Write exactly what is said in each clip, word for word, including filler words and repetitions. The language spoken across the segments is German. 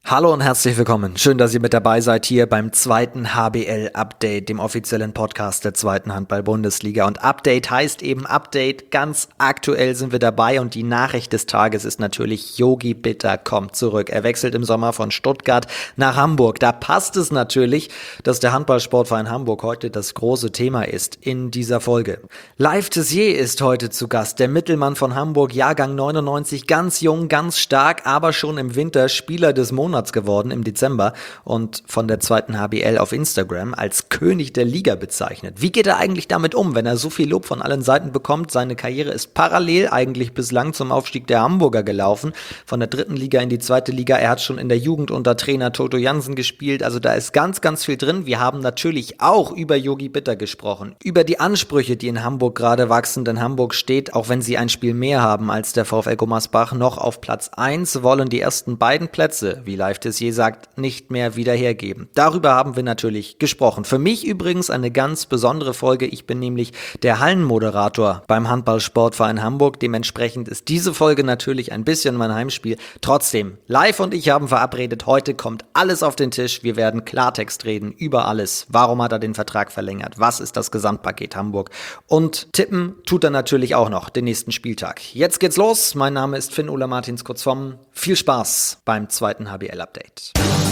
Hallo und herzlich willkommen. Schön, dass ihr mit dabei seid hier beim zweiten H B L-Update, dem offiziellen Podcast der zweiten Handball-Bundesliga. Und Update heißt eben Update. Ganz aktuell sind wir dabei und die Nachricht des Tages ist natürlich, Yogi Bitter kommt zurück. Er wechselt im Sommer von Stuttgart nach Hamburg. Da passt es natürlich, dass der Handballsportverein Hamburg heute das große Thema ist in dieser Folge. Live Tessier ist heute zu Gast, der Mittelmann von Hamburg, Jahrgang neunundneunzig, ganz jung, ganz stark, aber schon im Winter Spieler des Monats geworden im Dezember und von der zweiten H B L auf Instagram als König der Liga bezeichnet. Wie geht er eigentlich damit um, wenn er so viel Lob von allen Seiten bekommt? Seine Karriere ist parallel eigentlich bislang zum Aufstieg der Hamburger gelaufen, von der dritten Liga in die zweite Liga. Er hat schon in der Jugend unter Trainer Toto Jansen gespielt, also da ist ganz, ganz viel drin. Wir haben natürlich auch über Yogi Bitter gesprochen, über die Ansprüche, die in Hamburg gerade wachsen, denn Hamburg steht, auch wenn sie ein Spiel mehr haben als der VfL Gummersbach, noch auf Platz eins, wollen die ersten beiden Plätze, wie Live Tessier sagt, nicht mehr wieder hergeben. Darüber haben wir natürlich gesprochen. Für mich übrigens eine ganz besondere Folge. Ich bin nämlich der Hallenmoderator beim Handballsportverein Hamburg. Dementsprechend ist diese Folge natürlich ein bisschen mein Heimspiel. Trotzdem, Live und ich haben verabredet, heute kommt alles auf den Tisch. Wir werden Klartext reden über alles. Warum hat er den Vertrag verlängert? Was ist das Gesamtpaket Hamburg? Und tippen tut er natürlich auch noch den nächsten Spieltag. Jetzt geht's los. Mein Name ist Finn-Ola Martins Kurzvom. Viel Spaß beim zweiten H B L-Update.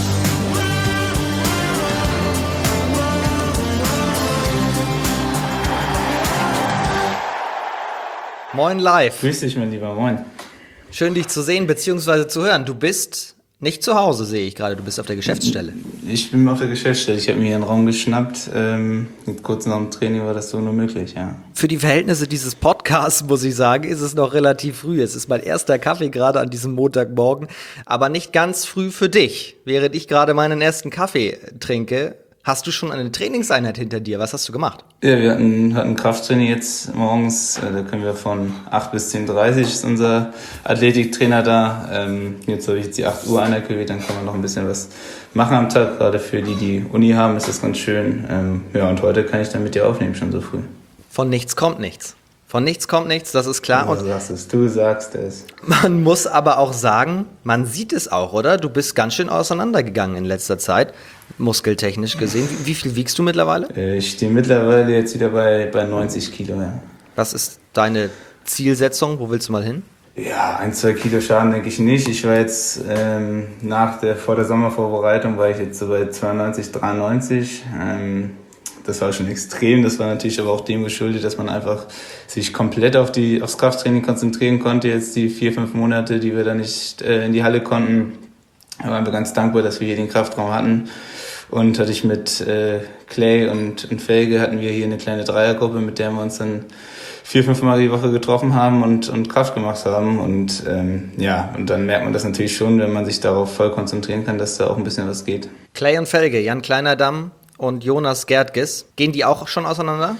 Moin Live. Grüß dich, mein Lieber, moin. Schön, dich zu sehen bzw. zu hören. Du bist nicht zu Hause, sehe ich gerade. Du bist auf der Geschäftsstelle. Ich bin auf der Geschäftsstelle. Ich habe mir hier einen Raum geschnappt. Ähm, kurz nach dem Training war das so nur möglich, ja. Für die Verhältnisse dieses Podcasts, muss ich sagen, ist es noch relativ früh. Es ist mein erster Kaffee gerade an diesem Montagmorgen, aber nicht ganz früh für dich. Während ich gerade meinen ersten Kaffee trinke, hast du schon eine Trainingseinheit hinter dir? Was hast du gemacht? Ja, wir hatten, hatten Krafttraining jetzt morgens. Da können wir von acht bis zehn Uhr dreißig ist unser Athletiktrainer da. Ähm, jetzt habe ich jetzt die acht Uhr eingewählt, dann kann man noch ein bisschen was machen am Tag. Gerade für die, die Uni haben, ist das ganz schön. Ähm, ja, und heute kann ich dann mit dir aufnehmen, schon so früh. Von nichts kommt nichts. Von nichts kommt nichts, das ist klar. Du sagst es, du sagst es. Man muss aber auch sagen, man sieht es auch, oder? Du bist ganz schön auseinandergegangen in letzter Zeit, muskeltechnisch gesehen. Wie, wie viel wiegst du mittlerweile? Ich stehe mittlerweile jetzt wieder bei, bei neunzig Kilo, ja. Was ist deine Zielsetzung? Wo willst du mal hin? Ja, ein, zwei Kilo Schaden denke ich nicht. Ich war jetzt ähm, nach der, vor der Sommervorbereitung war ich jetzt so bei zweiundneunzig, dreiundneunzig. Ähm, Das war schon extrem, das war natürlich aber auch dem geschuldet, dass man einfach sich komplett auf die, aufs Krafttraining konzentrieren konnte, jetzt die vier, fünf Monate, die wir da nicht äh, in die Halle konnten. Da waren wir ganz dankbar, dass wir hier den Kraftraum hatten. Und hatte ich mit äh, Clay und, und Felge hatten wir hier eine kleine Dreiergruppe, mit der wir uns dann vier, fünf Mal die Woche getroffen haben und, und Kraft gemacht haben. Und ähm, ja, und dann merkt man das natürlich schon, wenn man sich darauf voll konzentrieren kann, dass da auch ein bisschen was geht. Clay und Felge, Jan Kleinerdam und Jonas Gertges, gehen die auch schon auseinander?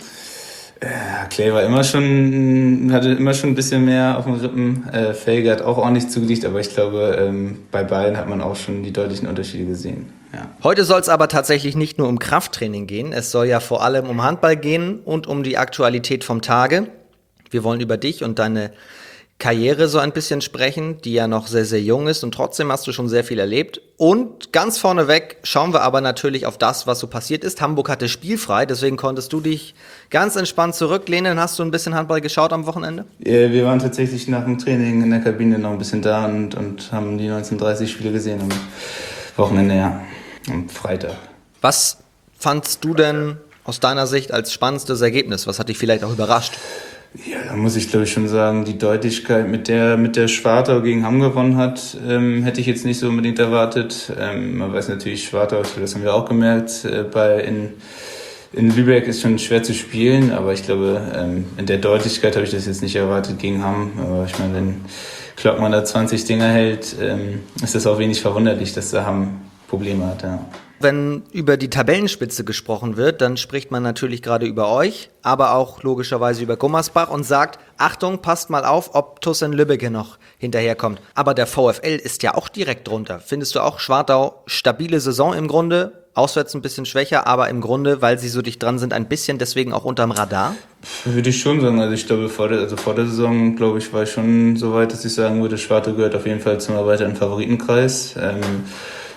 Ja, Clay war immer schon, hatte immer schon ein bisschen mehr auf den Rippen. Äh, Felge hat auch ordentlich zugelegt, aber ich glaube, ähm, bei beiden hat man auch schon die deutlichen Unterschiede gesehen. Ja. Heute soll es aber tatsächlich nicht nur um Krafttraining gehen. Es soll ja vor allem um Handball gehen und um die Aktualität vom Tage. Wir wollen über dich und deine Karriere so ein bisschen sprechen, die ja noch sehr, sehr jung ist und trotzdem hast du schon sehr viel erlebt. Und ganz vorneweg schauen wir aber natürlich auf das, was so passiert ist. Hamburg hatte spielfrei, deswegen konntest du dich ganz entspannt zurücklehnen. Hast du ein bisschen Handball geschaut am Wochenende? Ja, wir waren tatsächlich nach dem Training in der Kabine noch ein bisschen da und, und haben die neunzehnhundertdreißig Spiele gesehen am Wochenende, ja, am Freitag. Was fandst du denn aus deiner Sicht als spannendstes Ergebnis? Was hat dich vielleicht auch überrascht? Ja, da muss ich glaube ich schon sagen, die Deutlichkeit, mit der mit der Schwartau gegen Hamm gewonnen hat, ähm, hätte ich jetzt nicht so unbedingt erwartet. Ähm, man weiß natürlich, Schwartau, das haben wir auch gemerkt, äh, bei in, in Lübeck ist schon schwer zu spielen, aber ich glaube, ähm, in der Deutlichkeit habe ich das jetzt nicht erwartet gegen Hamm. Aber ich meine, wenn Klockmann da zwanzig Dinger hält, ähm, ist das auch wenig verwunderlich, dass der Hamm Probleme hat, ja. Wenn über die Tabellenspitze gesprochen wird, dann spricht man natürlich gerade über euch, aber auch logischerweise über Gummersbach und sagt, Achtung, passt mal auf, ob T U S in Lübbecke noch hinterherkommt. Aber der VfL ist ja auch direkt drunter. Findest du auch Schwartau stabile Saison im Grunde? Auswärts ein bisschen schwächer, aber im Grunde, weil sie so dicht dran sind, ein bisschen deswegen auch unterm Radar? Würde ich schon sagen. Also ich glaube, vor der, also vor der Saison, glaube ich, war ich schon so weit, dass ich sagen würde, Schwartau gehört auf jeden Fall zum erweiterten Favoritenkreis. Ähm,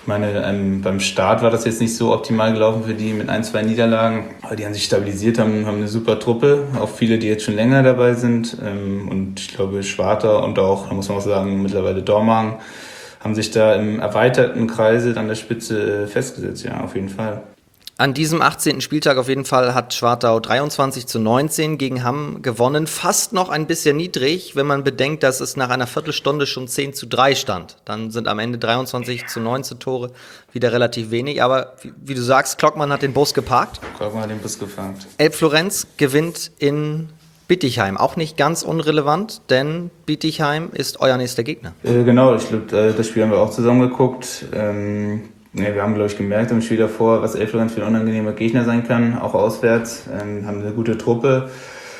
meine, ähm, beim Start war das jetzt nicht so optimal gelaufen für die mit ein, zwei Niederlagen. Aber die haben sich stabilisiert, haben, haben eine super Truppe. Auch viele, die jetzt schon länger dabei sind. Ähm, und ich glaube, Schwarter und auch, da muss man auch sagen, mittlerweile Dormagen haben sich da im erweiterten Kreise an der Spitze festgesetzt. Ja, auf jeden Fall. An diesem achtzehnten Spieltag auf jeden Fall hat Schwartau dreiundzwanzig zu neunzehn gegen Hamm gewonnen. Fast noch ein bisschen niedrig, wenn man bedenkt, dass es nach einer Viertelstunde schon zehn zu drei stand. Dann sind am Ende dreiundzwanzig zu neunzehn Tore wieder relativ wenig. Aber wie, wie du sagst, Klockmann hat den Bus geparkt. Klockmann hat den Bus geparkt. Elbflorenz gewinnt in Bietigheim. Auch nicht ganz unrelevant, denn Bietigheim ist euer nächster Gegner. Äh, genau, ich glaube, das Spiel haben wir auch zusammen geguckt. Ähm Ja, wir haben, glaube ich, gemerkt im Spiel davor, was Elbflorenz für ein unangenehmer Gegner sein kann, auch auswärts. Ähm, haben eine gute Truppe.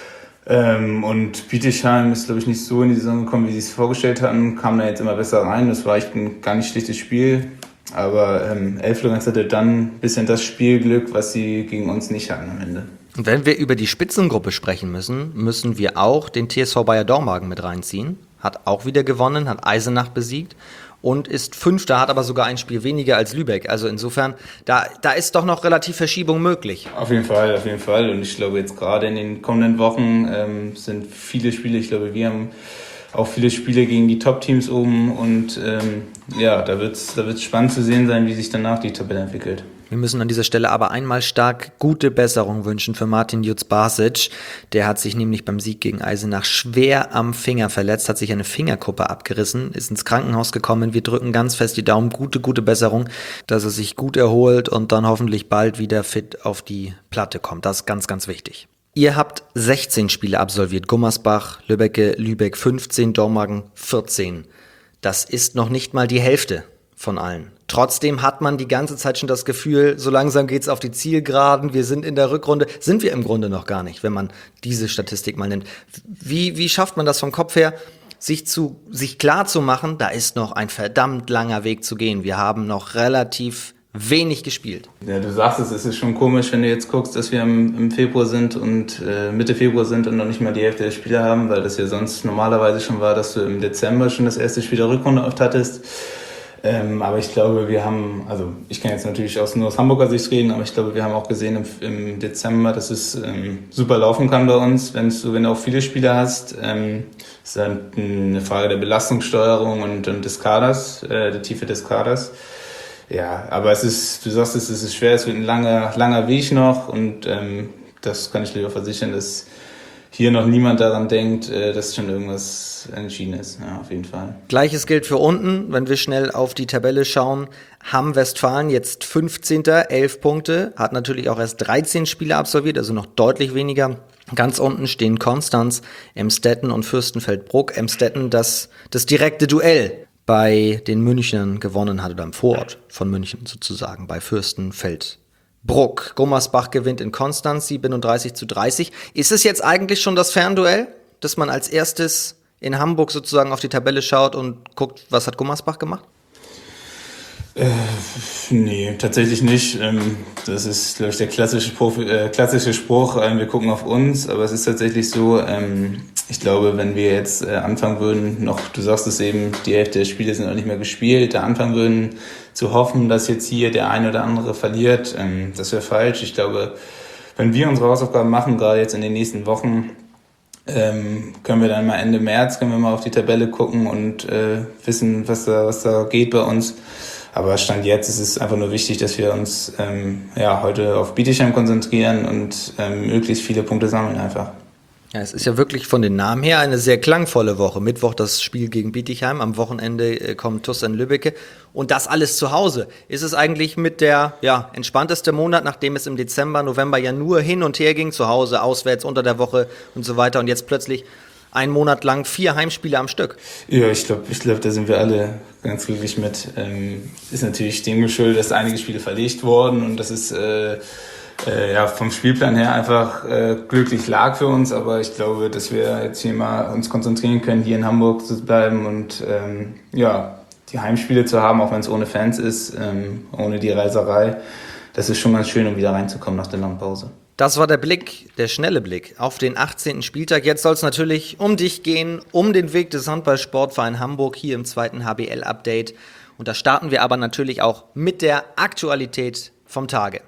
Ähm, und Bietigheim ist, glaube ich, nicht so in die Saison gekommen, wie sie es vorgestellt hatten. Kam da jetzt immer besser rein. Das war echt ein gar nicht schlechtes Spiel. Aber ähm, Elbflorenz hatte dann ein bisschen das Spielglück, was sie gegen uns nicht hatten am Ende. Und wenn wir über die Spitzengruppe sprechen müssen, müssen wir auch den T S V Bayer Dormagen mit reinziehen. Hat auch wieder gewonnen, hat Eisenach besiegt. Und ist Fünfter, hat aber sogar ein Spiel weniger als Lübeck. Also insofern, da, da ist doch noch relativ Verschiebung möglich. Auf jeden Fall, auf jeden Fall. Und ich glaube, jetzt gerade in den kommenden Wochen ähm, sind viele Spiele. Ich glaube, wir haben auch viele Spiele gegen die Top-Teams oben. Und ähm, ja, da wird es da wird's spannend zu sehen sein, wie sich danach die Tabelle entwickelt. Wir müssen an dieser Stelle aber einmal stark gute Besserung wünschen für Martin Jutz-Basic. Der hat sich nämlich beim Sieg gegen Eisenach schwer am Finger verletzt, hat sich eine Fingerkuppe abgerissen, ist ins Krankenhaus gekommen. Wir drücken ganz fest die Daumen, gute, gute Besserung, dass er sich gut erholt und dann hoffentlich bald wieder fit auf die Platte kommt. Das ist ganz, ganz wichtig. Ihr habt sechzehn Spiele absolviert. Gummersbach, Lübbecke, Lübeck fünfzehn, Dormagen vierzehn. Das ist noch nicht mal die Hälfte von allen. Trotzdem hat man die ganze Zeit schon das Gefühl, so langsam geht's auf die Zielgeraden, wir sind in der Rückrunde, sind wir im Grunde noch gar nicht, wenn man diese Statistik mal nimmt. Wie, wie schafft man das vom Kopf her, sich zu, sich klar zu machen, da ist noch ein verdammt langer Weg zu gehen. Wir haben noch relativ wenig gespielt. Ja, du sagst es, es ist schon komisch, wenn du jetzt guckst, dass wir im, im Februar sind und äh, Mitte Februar sind und noch nicht mal die Hälfte der Spieler haben, weil das ja sonst normalerweise schon war, dass du im Dezember schon das erste Spiel der Rückrunde oft hattest. Ähm, aber ich glaube, wir haben, also ich kann jetzt natürlich aus, nur aus Hamburger Sicht reden, aber ich glaube, wir haben auch gesehen im, im Dezember, dass es ähm, super laufen kann bei uns, wenn du, wenn du auch viele Spieler hast. Ähm, es ist halt eine Frage der Belastungssteuerung und, und des Kaders, äh, der Tiefe des Kaders. Ja, aber es ist, du sagst es, es ist schwer, es wird ein langer, langer Weg noch und ähm, das kann ich dir versichern, dass hier noch niemand daran denkt, dass schon irgendwas entschieden ist. Ja, auf jeden Fall. Gleiches gilt für unten, wenn wir schnell auf die Tabelle schauen. Hamm-Westfalen jetzt fünfzehnter, elf Punkte, hat natürlich auch erst dreizehn Spiele absolviert, also noch deutlich weniger. Ganz unten stehen Konstanz, Emstetten und Fürstenfeldbruck. Emstetten, das das direkte Duell bei den Münchnern gewonnen hat, oder im Vorort von München sozusagen, bei Fürstenfeldbruck. Bruck. Gummersbach gewinnt in Konstanz siebenunddreißig zu dreißig. Ist es jetzt eigentlich schon das Fernduell, dass man als erstes in Hamburg sozusagen auf die Tabelle schaut und guckt, was hat Gummersbach gemacht? Äh, nee, tatsächlich nicht. Ähm, das ist, glaube ich, der klassische, Profi, äh, klassische Spruch, äh, wir gucken auf uns, aber es ist tatsächlich so, ähm, ich glaube, wenn wir jetzt äh, anfangen würden, noch, du sagst es eben, die Hälfte der Spiele sind noch nicht mehr gespielt, da anfangen würden zu hoffen, dass jetzt hier der eine oder andere verliert, ähm, das wäre falsch. Ich glaube, wenn wir unsere Hausaufgaben machen, gerade jetzt in den nächsten Wochen, ähm, können wir dann mal Ende März, können wir mal auf die Tabelle gucken und äh, wissen, was da, was da geht bei uns. Aber Stand jetzt ist es einfach nur wichtig, dass wir uns ähm, ja, heute auf Bietigheim konzentrieren und ähm, möglichst viele Punkte sammeln einfach. Ja, es ist ja wirklich von den Namen her eine sehr klangvolle Woche. Mittwoch das Spiel gegen Bietigheim, am Wochenende äh, kommt T U S in Lübbecke und das alles zu Hause. Ist es eigentlich mit der ja, entspannteste Monat, nachdem es im Dezember, November ja nur hin und her ging, zu Hause, auswärts, unter der Woche und so weiter und jetzt plötzlich einen Monat lang vier Heimspiele am Stück? Ja, ich glaube, ich glaub, da sind wir alle ganz glücklich mit. Ähm, ist natürlich dem geschuldet, dass einige Spiele verlegt wurden und das ist äh, äh, ja vom Spielplan her einfach äh, glücklich lag für uns. Aber ich glaube, dass wir jetzt hier mal uns konzentrieren können, hier in Hamburg zu bleiben und ähm, ja die Heimspiele zu haben, auch wenn es ohne Fans ist, ähm, ohne die Reiserei. Das ist schon ganz schön, um wieder reinzukommen nach der langen Pause. Das war der Blick, der schnelle Blick auf den achtzehnten Spieltag. Jetzt soll es natürlich um dich gehen, um den Weg des Handball-Sportverein Hamburg hier im zweiten H B L-Update. Und da starten wir aber natürlich auch mit der Aktualität vom Tage.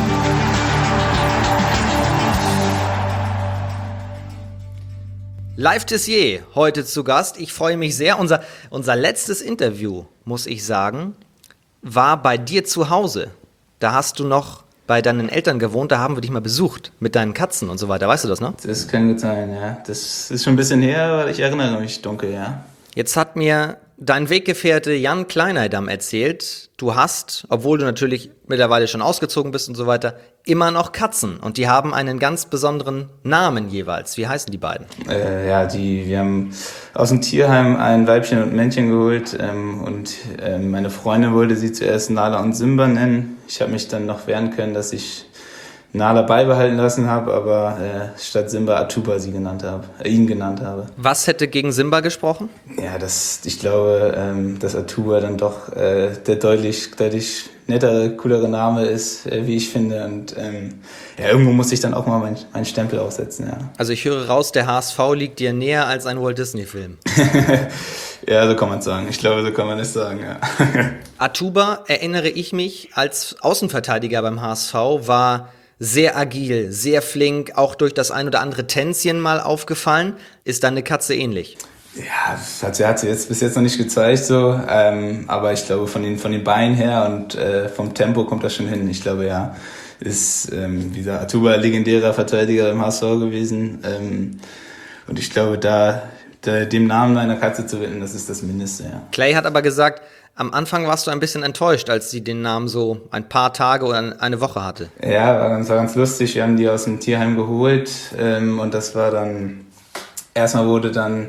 Live Tissier heute zu Gast. Ich freue mich sehr. Unser, unser letztes Interview, muss ich sagen, war bei dir zu Hause. Da hast du noch bei deinen Eltern gewohnt, da haben wir dich mal besucht mit deinen Katzen und so weiter. Weißt du das noch? Das kann gut sein, ja. Das ist schon ein bisschen her, aber ich erinnere mich dunkel, ja. Jetzt hat mir dein Weggefährte Jan Kleineidam erzählt, du hast, obwohl du natürlich mittlerweile schon ausgezogen bist und so weiter, immer noch Katzen. Und die haben einen ganz besonderen Namen jeweils. Wie heißen die beiden? Äh, ja, die, wir haben aus dem Tierheim ein Weibchen und ein Männchen geholt. Ähm, und äh, meine Freundin wollte sie zuerst Nala und Simba nennen. Ich habe mich dann noch wehren können, dass ich Nala beibehalten lassen habe, aber äh, statt Simba Atuba sie genannt habe, äh, ihn genannt habe. Was hätte gegen Simba gesprochen? Ja, das, ich glaube, ähm, dass Atuba dann doch äh, der deutlich, deutlich nettere, coolere Name ist, äh, wie ich finde. Und ähm, ja, irgendwo muss ich dann auch mal meinen mein Stempel aufsetzen, ja. Also ich höre raus, der H S V liegt dir näher als ein Walt Disney-Film. Ja, so kann man es sagen. Ich glaube, so kann man es sagen, ja. Atuba, erinnere ich mich, als Außenverteidiger beim H S V war sehr agil, sehr flink, auch durch das ein oder andere Tänzchen mal aufgefallen. Ist deine Katze ähnlich? Ja, das hat sie, hat sie jetzt bis jetzt noch nicht gezeigt, so. Ähm, aber ich glaube, von den, von den Beinen her und äh, vom Tempo kommt das schon hin. Ich glaube, ja, ist, ähm, wie gesagt, Atuba legendärer Verteidiger im H S V gewesen. Ähm, und ich glaube, da, da dem Namen einer Katze zu widmen, das ist das Mindeste, ja. Clay hat aber gesagt, am Anfang warst du ein bisschen enttäuscht, als sie den Namen so ein paar Tage oder eine Woche hatte. Ja, war ganz, war ganz lustig. Wir haben die aus dem Tierheim geholt ähm, und das war dann, erstmal wurde dann,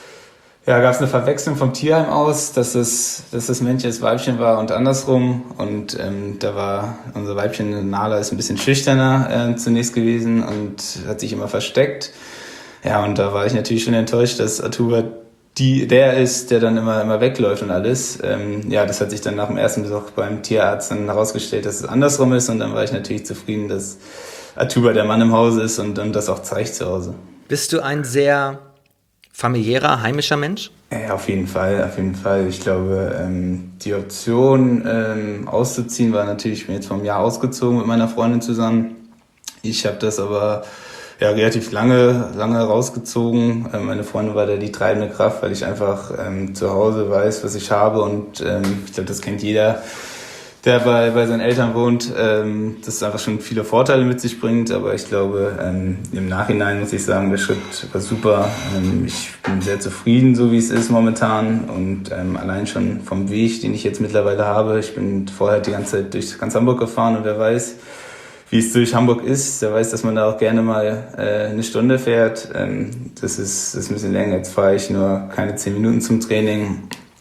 ja, gab es eine Verwechslung vom Tierheim aus, dass das, dass das Männchen das Weibchen war und andersrum. Und ähm, da war unser Weibchen Nala ist ein bisschen schüchterner äh, zunächst gewesen und hat sich immer versteckt. Ja, und da war ich natürlich schon enttäuscht, dass Atuba die der ist, der dann immer immer wegläuft und alles. Ähm, ja, das hat sich dann nach dem ersten Besuch beim Tierarzt dann herausgestellt, dass es andersrum ist. Und dann war ich natürlich zufrieden, dass Atuba der Mann im Hause ist und, und das auch zeigt zu Hause. Bist du ein sehr familiärer, heimischer Mensch? Ja, auf jeden Fall, auf jeden Fall. Ich glaube, ähm, die Option ähm, auszuziehen war natürlich, ich bin jetzt vom Jahr ausgezogen mit meiner Freundin zusammen. Ich habe das aber ja relativ lange lange rausgezogen. Ähm, meine Freundin war da die treibende Kraft, weil ich einfach ähm, zu Hause weiß, was ich habe und ähm, ich glaube, das kennt jeder, der bei bei seinen Eltern wohnt, ähm, das einfach schon viele Vorteile mit sich bringt, aber ich glaube, ähm, im Nachhinein muss ich sagen, der Schritt war super. Ähm, ich bin sehr zufrieden, so wie es ist momentan und ähm, allein schon vom Weg, den ich jetzt mittlerweile habe. Ich bin vorher die ganze Zeit durch ganz Hamburg gefahren und wer weiß, wie es durch Hamburg ist, der weiß, dass man da auch gerne mal äh, eine Stunde fährt. Ähm, das, ist, das ist ein bisschen länger. Jetzt fahre ich nur keine zehn Minuten zum Training,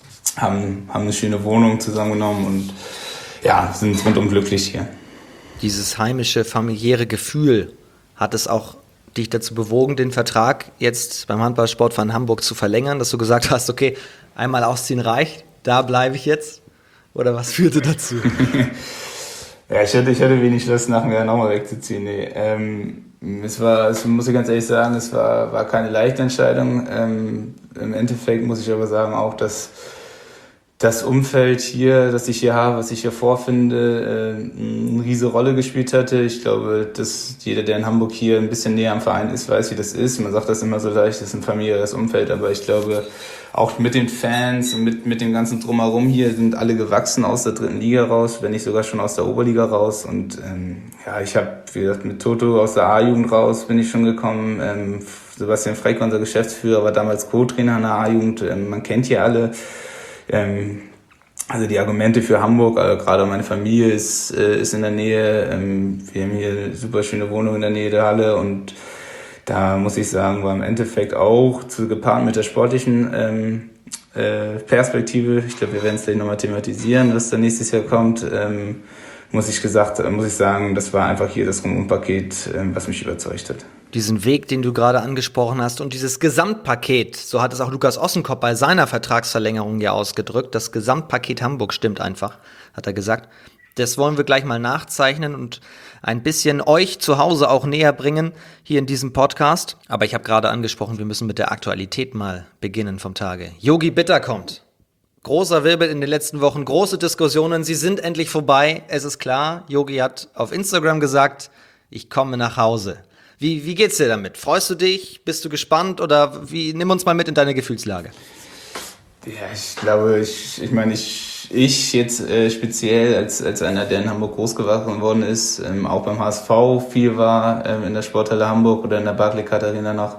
haben, haben eine schöne Wohnung zusammengenommen und ja, sind rundum glücklich hier. Dieses heimische, familiäre Gefühl, hat es auch dich dazu bewogen, den Vertrag jetzt beim Handballsportverein Hamburg zu verlängern, dass du gesagt hast, okay, einmal ausziehen reicht, da bleibe ich jetzt? Oder was führte dazu? Ja, ich hatte, ich hatte wenig Lust, nach einem Jahr nochmal wegzuziehen. Nee. Ähm, es war, es muss ich ganz ehrlich sagen, es war, war keine leichte Entscheidung. Ähm, im Endeffekt muss ich aber sagen auch, dass das Umfeld hier, das ich hier habe, was ich hier vorfinde, äh, eine riesige Rolle gespielt hatte. Ich glaube, dass jeder, der in Hamburg hier ein bisschen näher am Verein ist, weiß, wie das ist. Man sagt das immer so leicht, das ist ein familiäres Umfeld, aber ich glaube, auch mit den Fans und mit, mit dem ganzen Drumherum hier sind alle gewachsen aus der dritten Liga raus, wenn nicht sogar schon aus der Oberliga raus. Und ähm, ja, ich habe, wie gesagt, mit Toto aus der A-Jugend raus bin ich schon gekommen. Ähm, Sebastian Freck, unser Geschäftsführer, war damals Co-Trainer in der A-Jugend. Ähm, man kennt hier alle. Ähm, also die Argumente für Hamburg, also gerade meine Familie ist, äh, ist in der Nähe. Ähm, wir haben hier eine super schöne Wohnung in der Nähe der Halle und da muss ich sagen, war im Endeffekt auch zu, gepaart mit der sportlichen ähm, äh, Perspektive. Ich glaube, wir werden es gleich nochmal thematisieren, was da nächstes Jahr kommt. Ähm, muss ich gesagt, muss ich sagen, das war einfach hier das Rundumpaket, ähm, was mich überzeugt hat. Diesen Weg, den du gerade angesprochen hast und dieses Gesamtpaket, so hat es auch Lukas Ossenkopf bei seiner Vertragsverlängerung ja ausgedrückt, das Gesamtpaket Hamburg stimmt einfach, hat er gesagt. Das wollen wir gleich mal nachzeichnen und ein bisschen euch zu Hause auch näher bringen, hier in diesem Podcast. Aber ich habe gerade angesprochen, wir müssen mit der Aktualität mal beginnen vom Tage. Yogi Bitter kommt. Großer Wirbel in den letzten Wochen, große Diskussionen, sie sind endlich vorbei. Es ist klar, Yogi hat auf Instagram gesagt, ich komme nach Hause. Wie, wie geht's dir damit? Freust du dich? Bist du gespannt? Oder wie, nimm uns mal mit in deine Gefühlslage. Ja, ich glaube, ich, ich meine, ich, ich jetzt äh, speziell als, als einer, der in Hamburg groß geworden ist, ähm, auch beim H S V viel war, ähm, in der Sporthalle Hamburg oder in der Barclaycard Arena noch.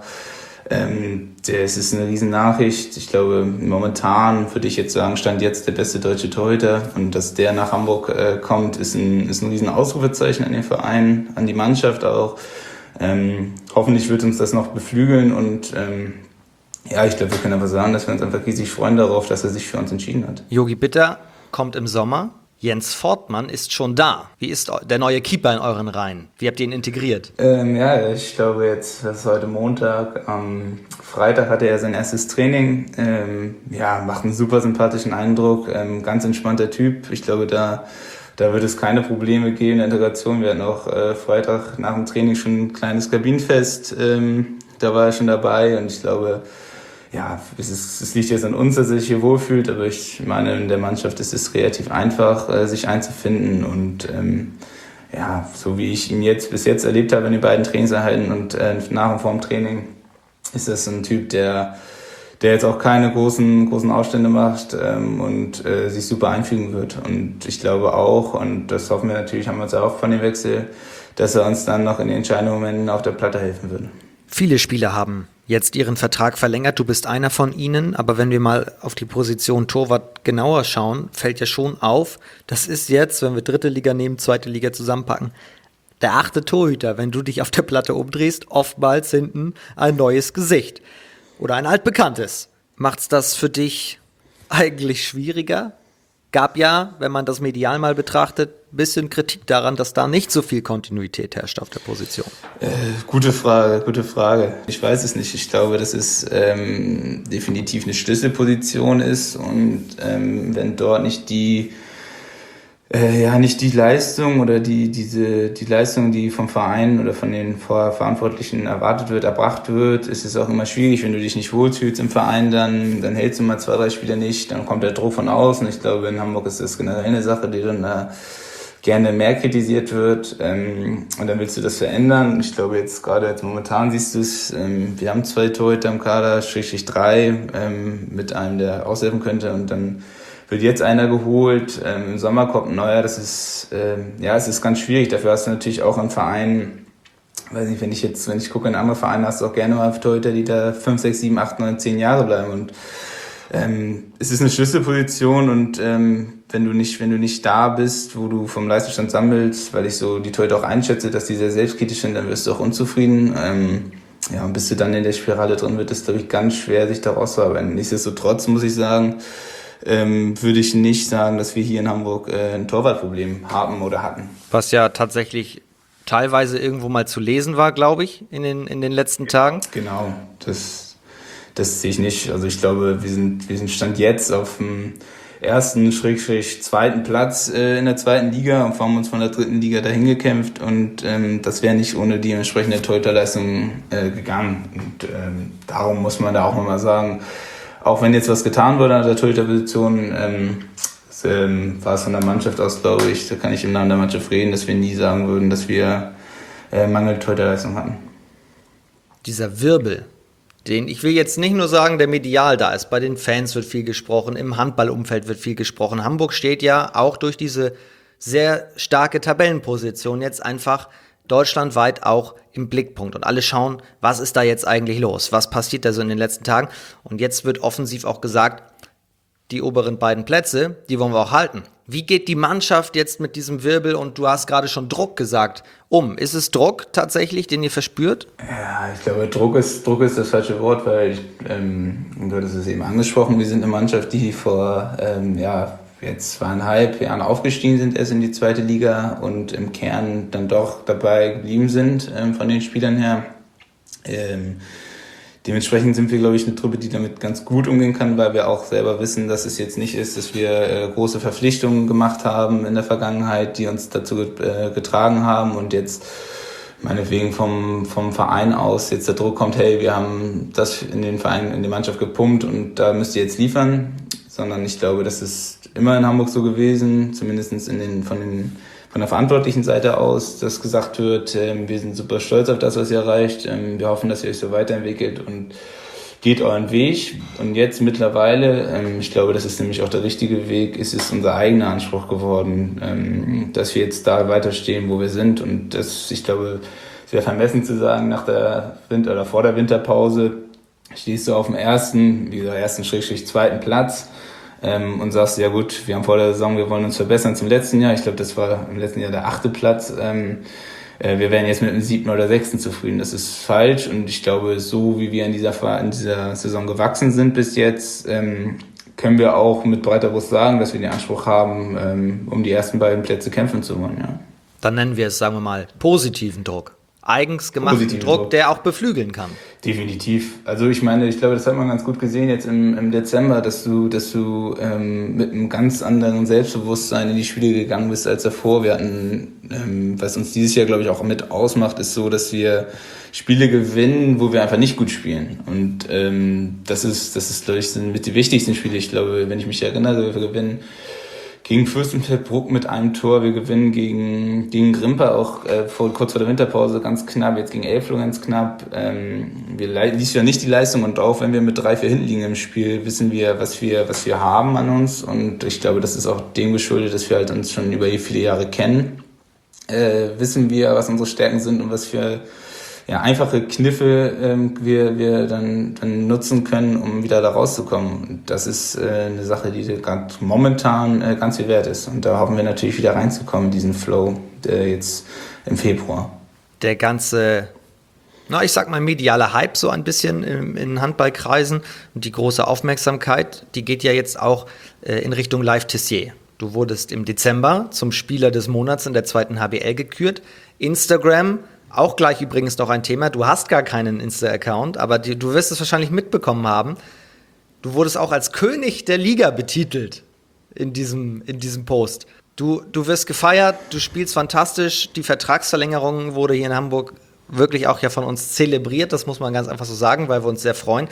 Ähm, das ist eine riesen Nachricht. Ich glaube, momentan würde ich jetzt sagen, stand jetzt der beste deutsche Torhüter. Und dass der nach Hamburg äh, kommt, ist ein, ist ein riesen Ausrufezeichen an den Verein, an die Mannschaft auch. Ähm, hoffentlich wird uns das noch beflügeln und ähm, ja, ich glaube, wir können einfach sagen, dass wir uns einfach riesig freuen darauf, dass er sich für uns entschieden hat. Yogi Bitter kommt im Sommer. Jens Fortmann ist schon da. Wie ist der neue Keeper in euren Reihen? Wie habt ihr ihn integriert? Ähm, ja, ich glaube jetzt, das ist heute Montag. Am Freitag hatte er sein erstes Training. Ähm, ja, macht einen super sympathischen Eindruck. Ähm, ganz entspannter Typ. Ich glaube, da, da wird es keine Probleme geben in der Integration. Wir hatten auch äh, Freitag nach dem Training schon ein kleines Kabinenfest. Ähm, da war er schon dabei und ich glaube, ja, es, ist, es liegt jetzt an uns, dass er sich hier wohlfühlt, aber ich meine, in der Mannschaft ist es relativ einfach, äh, sich einzufinden und ähm, ja, so wie ich ihn jetzt bis jetzt erlebt habe in den beiden Trainingseinheiten und äh, nach und vor dem Training, ist das ein Typ, der, der jetzt auch keine großen, großen Aufstände macht ähm, und äh, sich super einfügen wird. Und ich glaube auch, und das hoffen wir natürlich, haben wir uns auch von dem Wechsel, dass er uns dann noch in den entscheidenden Momenten auf der Platte helfen würde. Viele Spieler haben jetzt ihren Vertrag verlängert, du bist einer von ihnen, aber wenn wir mal auf die Position Torwart genauer schauen, fällt ja schon auf, das ist jetzt, wenn wir dritte Liga nehmen, zweite Liga zusammenpacken, der achte Torhüter, wenn du dich auf der Platte umdrehst, oftmals hinten ein neues Gesicht oder ein altbekanntes. Macht's das für dich eigentlich schwieriger? Gab ja, wenn man das medial mal betrachtet, ein bisschen Kritik daran, dass da nicht so viel Kontinuität herrscht auf der Position. Äh, gute Frage, gute Frage. Ich weiß es nicht. Ich glaube, dass es ähm, definitiv eine Schlüsselposition ist und ähm, wenn dort nicht die äh, ja nicht die Leistung oder die diese die Leistung, die vom Verein oder von den Verantwortlichen erwartet wird, erbracht wird, ist es auch immer schwierig, wenn du dich nicht wohlfühlst im Verein, dann dann hältst du mal zwei, drei Spieler nicht, dann kommt der Druck von außen. Ich glaube, in Hamburg ist das generell eine Sache, die dann da gerne mehr kritisiert wird ähm, und dann willst du das verändern. Ich glaube jetzt gerade jetzt momentan siehst du es, ähm, wir haben zwei Torhüter im Kader, Schrägstrich drei, ähm, mit einem, der aushelfen könnte und dann wird jetzt einer geholt, ähm, im Sommer kommt ein neuer, das ist, ähm, ja, es ist ganz schwierig, dafür hast du natürlich auch einen Verein, weiß nicht, wenn ich jetzt, wenn ich gucke in andere Vereine, hast du auch gerne mal Torhüter, die da fünf, sechs, sieben, acht, neun, zehn Jahre bleiben und Ähm, es ist eine Schlüsselposition und ähm, wenn du nicht, wenn du nicht da bist, wo du vom Leistungsstand sammelst, weil ich so die Torhüter auch einschätze, dass die sehr selbstkritisch sind, dann wirst du auch unzufrieden. Ähm, ja, und bis du dann in der Spirale drin wird, ist, glaube ich, ganz schwer, sich da rauszuarbeiten. Nichtsdestotrotz muss ich sagen, ähm, würde ich nicht sagen, dass wir hier in Hamburg äh, ein Torwartproblem haben oder hatten. Was ja tatsächlich teilweise irgendwo mal zu lesen war, glaube ich, in den, in den letzten Tagen. Genau, das Das sehe ich nicht. Also ich glaube, wir sind, wir sind Stand jetzt auf dem ersten, Schrägstrich, zweiten Platz äh, in der zweiten Liga und haben uns von der dritten Liga dahin gekämpft und ähm, das wäre nicht ohne die entsprechende Torhüterleistung äh, gegangen. Und ähm, darum muss man da auch nochmal sagen, auch wenn jetzt was getan wurde an der Torhüterposition, ähm, das, ähm, war es von der Mannschaft aus, glaube ich, da kann ich im Namen der Mannschaft reden, dass wir nie sagen würden, dass wir äh, mangelnde Torhüterleistung hatten. Dieser Wirbel, den, ich will jetzt nicht nur sagen, der medial da ist, bei den Fans wird viel gesprochen, im Handballumfeld wird viel gesprochen. Hamburg steht ja auch durch diese sehr starke Tabellenposition jetzt einfach deutschlandweit auch im Blickpunkt. Und alle schauen, was ist da jetzt eigentlich los? Was passiert da so in den letzten Tagen? Und jetzt wird offensiv auch gesagt, die oberen beiden Plätze, die wollen wir auch halten. Wie geht die Mannschaft jetzt mit diesem Wirbel, und du hast gerade schon Druck gesagt, um? Ist es Druck tatsächlich, den ihr verspürt? Ja, ich glaube, Druck ist, Druck ist das falsche Wort, weil, ich, ähm, du hattest es eben angesprochen, wir sind eine Mannschaft, die vor ähm, ja, jetzt zweieinhalb Jahren aufgestiegen sind, erst in die zweite Liga und im Kern dann doch dabei geblieben sind, ähm, von den Spielern her. Ähm, Dementsprechend sind wir, glaube ich, eine Truppe, die damit ganz gut umgehen kann, weil wir auch selber wissen, dass es jetzt nicht ist, dass wir äh, große Verpflichtungen gemacht haben in der Vergangenheit, die uns dazu äh, getragen haben und jetzt meinetwegen vom, vom Verein aus jetzt der Druck kommt, hey, wir haben das in den Verein, in die Mannschaft gepumpt und da müsst ihr jetzt liefern. sondern ich glaube, das ist immer in Hamburg so gewesen, zumindest in den, von, den, von der verantwortlichen Seite aus, dass gesagt wird, äh, wir sind super stolz auf das, was ihr erreicht, ähm, wir hoffen, dass ihr euch so weiterentwickelt und geht euren Weg. Und jetzt mittlerweile, ähm, ich glaube, das ist nämlich auch der richtige Weg, ist es unser eigener Anspruch geworden, ähm, dass wir jetzt da weiterstehen, wo wir sind. Und das, ich glaube, es wäre vermessen zu sagen, nach der Winter- oder vor der Winterpause stehst du auf dem ersten, wie gesagt, ersten Schrägstrich zweiten Platz ähm, und sagst, ja gut, wir haben vor der Saison, wir wollen uns verbessern zum letzten Jahr. Ich glaube, das war im letzten Jahr der achte Platz. Ähm, Wir wären jetzt mit dem siebten oder sechsten zufrieden. Das ist falsch und ich glaube, so wie wir in dieser, in dieser Saison gewachsen sind bis jetzt, ähm, können wir auch mit breiter Brust sagen, dass wir den Anspruch haben, ähm, um die ersten beiden Plätze kämpfen zu wollen. Ja. Dann nennen wir es, sagen wir mal, positiven Druck. Eigens gemachten Positiven Druck, Druck, der auch beflügeln kann. Definitiv. Also ich meine, ich glaube, das hat man ganz gut gesehen jetzt im, im Dezember, dass du, dass du ähm, mit einem ganz anderen Selbstbewusstsein in die Spiele gegangen bist als davor. Wir hatten, ähm, was uns dieses Jahr, glaube ich, auch mit ausmacht, ist so, dass wir Spiele gewinnen, wo wir einfach nicht gut spielen. Und ähm, das ist, das ist, glaube ich, sind mit die wichtigsten Spiele. Ich glaube, wenn ich mich erinnere, wir gewinnen gegen Fürstenfeldbruck mit einem Tor, wir gewinnen gegen, gegen Grimper auch äh, vor, kurz vor der Winterpause ganz knapp, jetzt gegen Elfloh ganz knapp. Ähm, wir liefern ja nicht die Leistung und auch wenn wir mit drei, vier hinten liegen im Spiel, wissen wir, was wir, was wir haben an uns und ich glaube, das ist auch dem geschuldet, dass wir halt uns schon über viele Jahre kennen. Äh, wissen wir, was unsere Stärken sind und was für ja, einfache Kniffe ähm, wir, wir dann, dann nutzen können, um wieder da rauszukommen. Und das ist äh, eine Sache, die gerade momentan äh, ganz viel wert ist. Und da hoffen wir natürlich wieder reinzukommen, diesen Flow äh, jetzt im Februar. Der ganze, na, ich sag mal, mediale Hype so ein bisschen in, in Handballkreisen und die große Aufmerksamkeit, die geht ja jetzt auch äh, in Richtung Live Tissier. Du wurdest im Dezember zum Spieler des Monats in der zweiten H B L gekürt. Instagram, auch gleich übrigens noch ein Thema. Du hast gar keinen Insta-Account, aber die, du wirst es wahrscheinlich mitbekommen haben. Du wurdest auch als König der Liga betitelt in diesem, in diesem Post. Du, du wirst gefeiert, du spielst fantastisch. Die Vertragsverlängerung wurde hier in Hamburg wirklich auch ja von uns zelebriert. Das muss man ganz einfach so sagen, weil wir uns sehr freuen.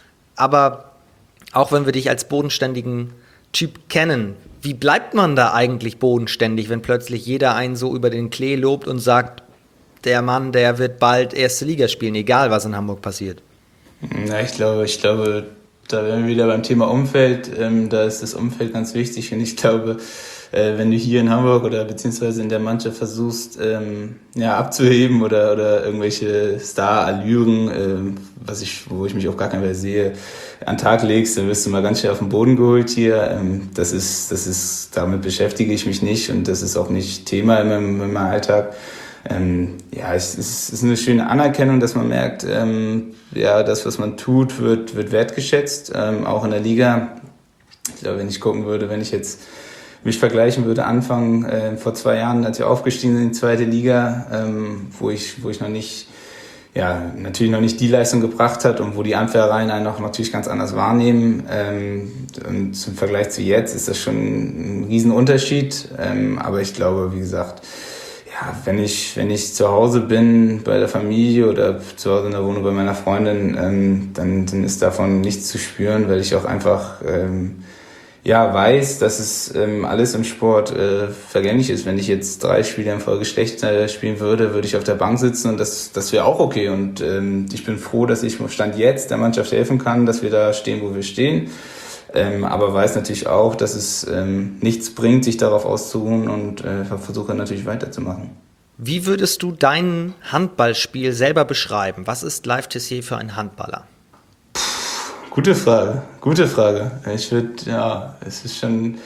Aber auch wenn wir dich als bodenständigen Typ kennen, wie bleibt man da eigentlich bodenständig, wenn plötzlich jeder einen so über den Klee lobt und sagt, der Mann, der wird bald erste Liga spielen, egal was in Hamburg passiert? Ja, ich glaube, ich glaube, da wären wir wieder beim Thema Umfeld. Ähm, da ist das Umfeld ganz wichtig und ich glaube, äh, wenn du hier in Hamburg oder beziehungsweise in der Mannschaft versuchst, ähm, ja, abzuheben oder, oder irgendwelche Star-Allüren, ähm, was ich, wo ich mich auf gar keinen Fall sehe, an den Tag legst, dann wirst du mal ganz schnell auf den Boden geholt hier. Ähm, das ist, das ist, damit beschäftige ich mich nicht und das ist auch nicht Thema in meinem, in meinem Alltag. Ähm, ja, es ist, es ist eine schöne Anerkennung, dass man merkt, ähm, ja, das, was man tut, wird, wird wertgeschätzt, ähm, auch in der Liga. Ich glaube, wenn ich gucken würde, wenn ich jetzt mich vergleichen würde, Anfang äh, vor zwei Jahren, als wir aufgestiegen sind in die zweite Liga, ähm, wo ich, wo ich noch nicht, ja, natürlich noch nicht die Leistung gebracht hat und wo die Anfängereien einen auch natürlich ganz anders wahrnehmen. Ähm, und zum Vergleich zu jetzt ist das schon ein Riesenunterschied. Ähm, aber ich glaube, wie gesagt, ja, wenn ich, wenn ich zu Hause bin bei der Familie oder zu Hause in der Wohnung bei meiner Freundin, ähm, dann, dann ist davon nichts zu spüren, weil ich auch einfach ähm, ja, weiß, dass es ähm, alles im Sport äh, vergänglich ist. Wenn ich jetzt drei Spiele in Folge schlecht äh, spielen würde, würde ich auf der Bank sitzen und das, das wäre auch okay. Und ähm, ich bin froh, dass ich Stand jetzt der Mannschaft helfen kann, dass wir da stehen, wo wir stehen. Ähm, aber weiß natürlich auch, dass es ähm, nichts bringt, sich darauf auszuruhen und äh, versuche natürlich weiterzumachen. Wie würdest du dein Handballspiel selber beschreiben? Was ist Live Tissier für ein Handballer? Puh, gute Frage, gute Frage. Ich würde, ja, es ist schon,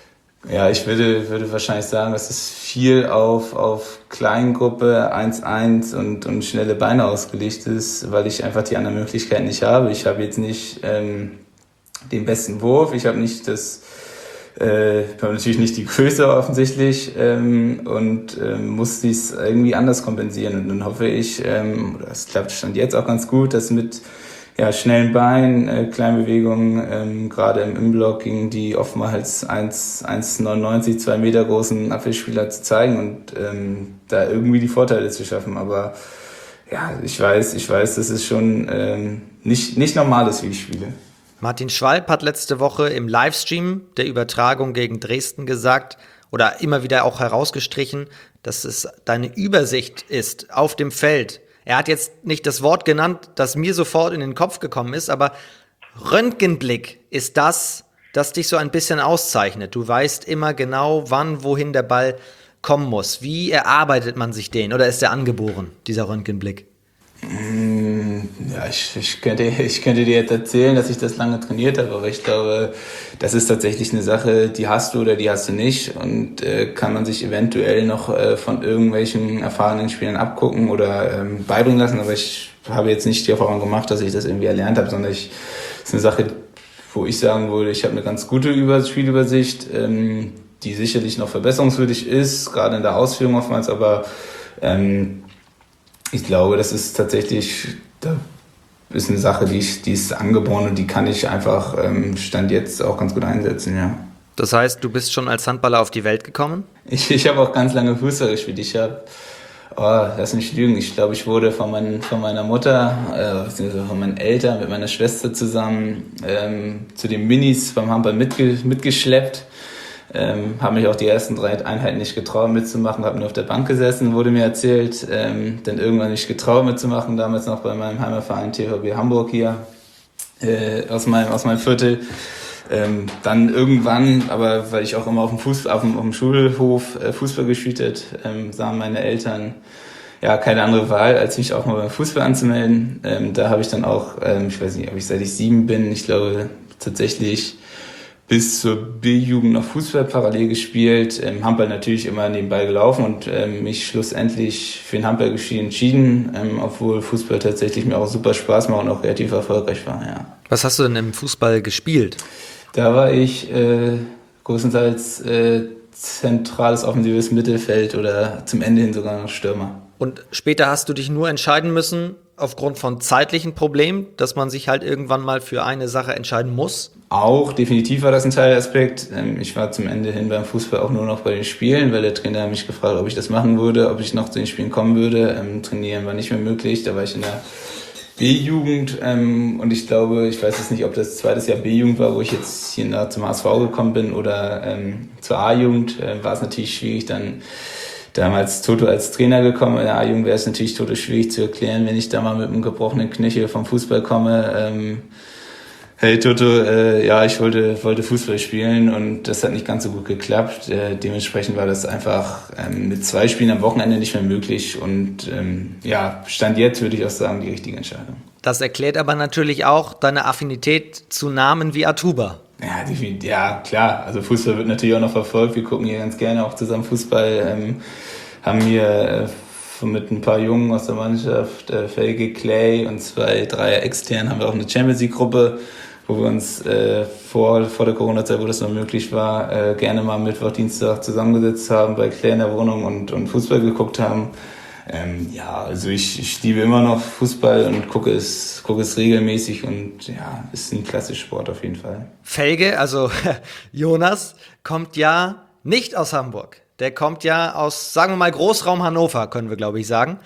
ja, ich würde, würde wahrscheinlich sagen, dass es viel auf, auf Kleingruppe eins eins und, und schnelle Beine ausgelegt ist, weil ich einfach die anderen Möglichkeiten nicht habe. Ich habe jetzt nicht ähm, den besten Wurf. Ich habe nicht das, äh, ich habe natürlich nicht die Größe offensichtlich ähm, und ähm, muss dies irgendwie anders kompensieren. Und dann hoffe ich, ähm, das klappt Stand jetzt auch ganz gut, dass mit ja, schnellen Beinen, äh, kleinen Bewegungen, ähm, gerade im Inblock gegen die oftmals eins Komma neunundneunzig, zwei Meter großen Abwehrspieler zu zeigen und ähm, da irgendwie die Vorteile zu schaffen. Aber ja, ich weiß, ich weiß, dass es schon ähm, nicht, nicht normal ist, wie ich spiele. Martin Schwalb hat letzte Woche im Livestream der Übertragung gegen Dresden gesagt oder immer wieder auch herausgestrichen, dass es deine Übersicht ist auf dem Feld. Er hat jetzt nicht das Wort genannt, das mir sofort in den Kopf gekommen ist, aber Röntgenblick ist das, das dich so ein bisschen auszeichnet. Du weißt immer genau, wann, wohin der Ball kommen muss. Wie erarbeitet man sich den? Oder ist der angeboren, dieser Röntgenblick? Ja, ich, ich, könnte, ich könnte dir jetzt erzählen, dass ich das lange trainiert habe, aber ich glaube, das ist tatsächlich eine Sache, die hast du oder die hast du nicht und äh, kann man sich eventuell noch äh, von irgendwelchen erfahrenen Spielern abgucken oder ähm, beibringen lassen, aber ich habe jetzt nicht die Erfahrung gemacht, dass ich das irgendwie erlernt habe, sondern ich, das ist eine Sache, wo ich sagen würde, ich habe eine ganz gute Über- Spielübersicht, ähm, die sicherlich noch verbesserungswürdig ist, gerade in der Ausführung oftmals, aber ähm, ich glaube, das ist tatsächlich, da ist eine Sache, die, ich, die ist angeboren und die kann ich einfach ähm, Stand jetzt auch ganz gut einsetzen, ja. Das heißt, du bist schon als Handballer auf die Welt gekommen? Ich, ich habe auch ganz lange Fußball gespielt. Ich habe, oh, lass mich lügen, ich glaube, ich wurde von, mein, von meiner Mutter, äh, beziehungsweise von meinen Eltern mit meiner Schwester zusammen ähm, zu den Minis beim Handball mitge, mitgeschleppt. Ähm, habe mich auch die ersten drei Einheiten nicht getraut mitzumachen, habe nur auf der Bank gesessen, wurde mir erzählt, ähm, dann irgendwann nicht getraut mitzumachen, damals noch bei meinem Heimatverein T V B Hamburg hier äh, aus meinem aus meinem Viertel. Ähm, dann irgendwann, aber weil ich auch immer auf dem Fußball, auf dem, auf dem Schulhof äh, Fußball gespielt habe, ähm, sahen meine Eltern ja keine andere Wahl, als mich auch mal beim Fußball anzumelden. Ähm, da habe ich dann auch, ähm, ich weiß nicht, ob ich seit ich sieben bin, ich glaube tatsächlich bis zur B-Jugend noch Fußball parallel gespielt, ähm, Handball natürlich immer nebenbei gelaufen und ähm, mich schlussendlich für den Handball entschieden, ähm, obwohl Fußball tatsächlich mir auch super Spaß macht und auch relativ erfolgreich war, ja. Was hast du denn im Fußball gespielt? Da war ich äh, größtenteils äh, zentrales offensives Mittelfeld oder zum Ende hin sogar noch Stürmer. Und später hast du dich nur entscheiden müssen, aufgrund von zeitlichen Problemen, dass man sich halt irgendwann mal für eine Sache entscheiden muss? Auch, definitiv war das ein Teilaspekt. Ich war zum Ende hin beim Fußball auch nur noch bei den Spielen, weil der Trainer mich gefragt hat, ob ich das machen würde, ob ich noch zu den Spielen kommen würde. Trainieren war nicht mehr möglich, da war ich in der B-Jugend und ich glaube, ich weiß jetzt nicht, ob das zweites Jahr B-Jugend war, wo ich jetzt hier nach zum H S V gekommen bin oder ähm, zur A-Jugend, war es natürlich schwierig, dann damals Toto als Trainer gekommen. In der A-Jugend wäre es natürlich Toto schwierig zu erklären, wenn ich da mal mit einem gebrochenen Knöchel vom Fußball komme. Ähm, hey Toto, äh, ja, ich wollte, wollte Fußball spielen und das hat nicht ganz so gut geklappt. Äh, dementsprechend war das einfach ähm, mit zwei Spielen am Wochenende nicht mehr möglich und ähm, ja, Stand jetzt würde ich auch sagen, die richtige Entscheidung. Das erklärt aber natürlich auch deine Affinität zu Namen wie Atuba. Ja, die, ja, klar. Also Fußball wird natürlich auch noch verfolgt. Wir gucken hier ganz gerne auch zusammen Fußball. Ähm, haben hier äh, mit ein paar Jungen aus der Mannschaft, äh, Felge, Clay und zwei, drei extern, haben wir auch eine Champions League Gruppe, wo wir uns äh, vor, vor der Corona-Zeit, wo das noch möglich war, äh, gerne mal Mittwoch, Dienstag zusammengesetzt haben, bei Clay in der Wohnung und, und Fußball geguckt haben. Ähm, ja, also ich, ich liebe immer noch Fußball und gucke es, gucke es regelmäßig und ja, ist ein klassischer Sport auf jeden Fall. Felge, also Jonas, kommt ja nicht aus Hamburg. Der kommt ja aus, sagen wir mal, Großraum Hannover, können wir, glaube ich, sagen.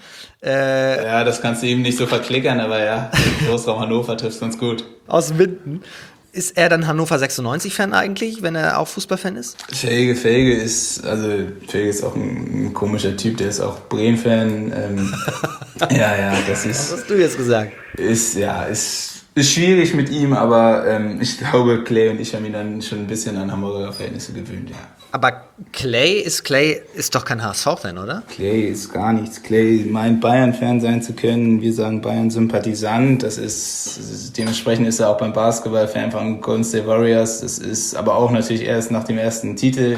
Äh, ja, das kannst du eben nicht so verklickern, aber ja, Großraum Hannover trifft ganz gut. Aus Minden. Ist er dann Hannover sechsundneunzig-Fan eigentlich, wenn er auch Fußballfan ist? Felge, Felge ist, also Felge ist auch ein, ein komischer Typ, der ist auch Bremen-Fan. Ähm, ja, ja, das ist... Was hast du jetzt gesagt? Ist, ja, ist, ist schwierig mit ihm, aber ähm, ich glaube, Clay und ich haben ihn dann schon ein bisschen an Hamburger Verhältnisse gewöhnt, ja. Aber Clay ist Clay ist doch kein H S V-Fan, oder? Clay ist gar nichts. Clay meint, Bayern-Fan sein zu können. Wir sagen Bayern-Sympathisant. Das ist, das ist, dementsprechend ist er auch beim Basketball-Fan von Golden State Warriors. Das ist aber auch natürlich erst nach dem ersten Titel.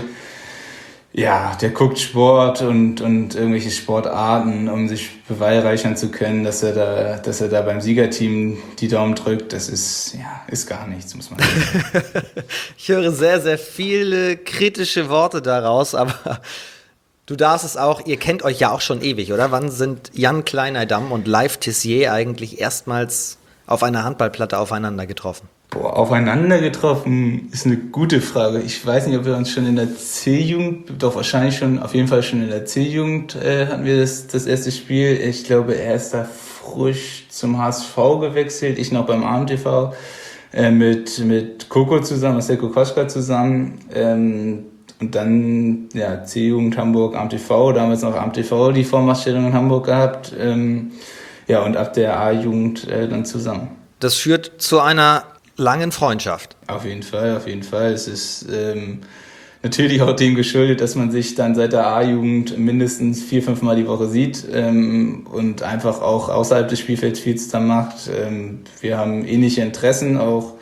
Ja, der guckt Sport und, und irgendwelche Sportarten, um sich beweihräuchern zu können, dass er da, dass er da beim Siegerteam die Daumen drückt. Das ist, ja, ist gar nichts, muss man sagen. Ich höre sehr, sehr viele kritische Worte daraus, aber du darfst es auch, ihr kennt euch ja auch schon ewig, oder? Wann sind Jan Kleineidamm und Leif Tissier eigentlich erstmals auf einer Handballplatte aufeinander getroffen? Boah, aufeinander getroffen ist eine gute Frage. Ich weiß nicht, ob wir uns schon in der C-Jugend, doch wahrscheinlich schon, auf jeden Fall schon in der C-Jugend äh, hatten wir das, das erste Spiel. Ich glaube, er ist da frisch zum H S V gewechselt, ich noch beim A M T V. äh, mit, mit Coco zusammen, mit Seko Koschka zusammen. Ähm, und dann ja, C-Jugend Hamburg, A M T V, damals noch A M T V die Vormachtstellung in Hamburg gehabt. Ähm, ja, und ab der A-Jugend äh, dann zusammen. Das führt zu einer langen Freundschaft. Auf jeden Fall, auf jeden Fall. Es ist ähm, natürlich auch dem geschuldet, dass man sich dann seit der A-Jugend mindestens vier, fünf Mal die Woche sieht ähm, und einfach auch außerhalb des Spielfelds viel zusammen macht. Ähm, wir haben ähnliche Interessen, auch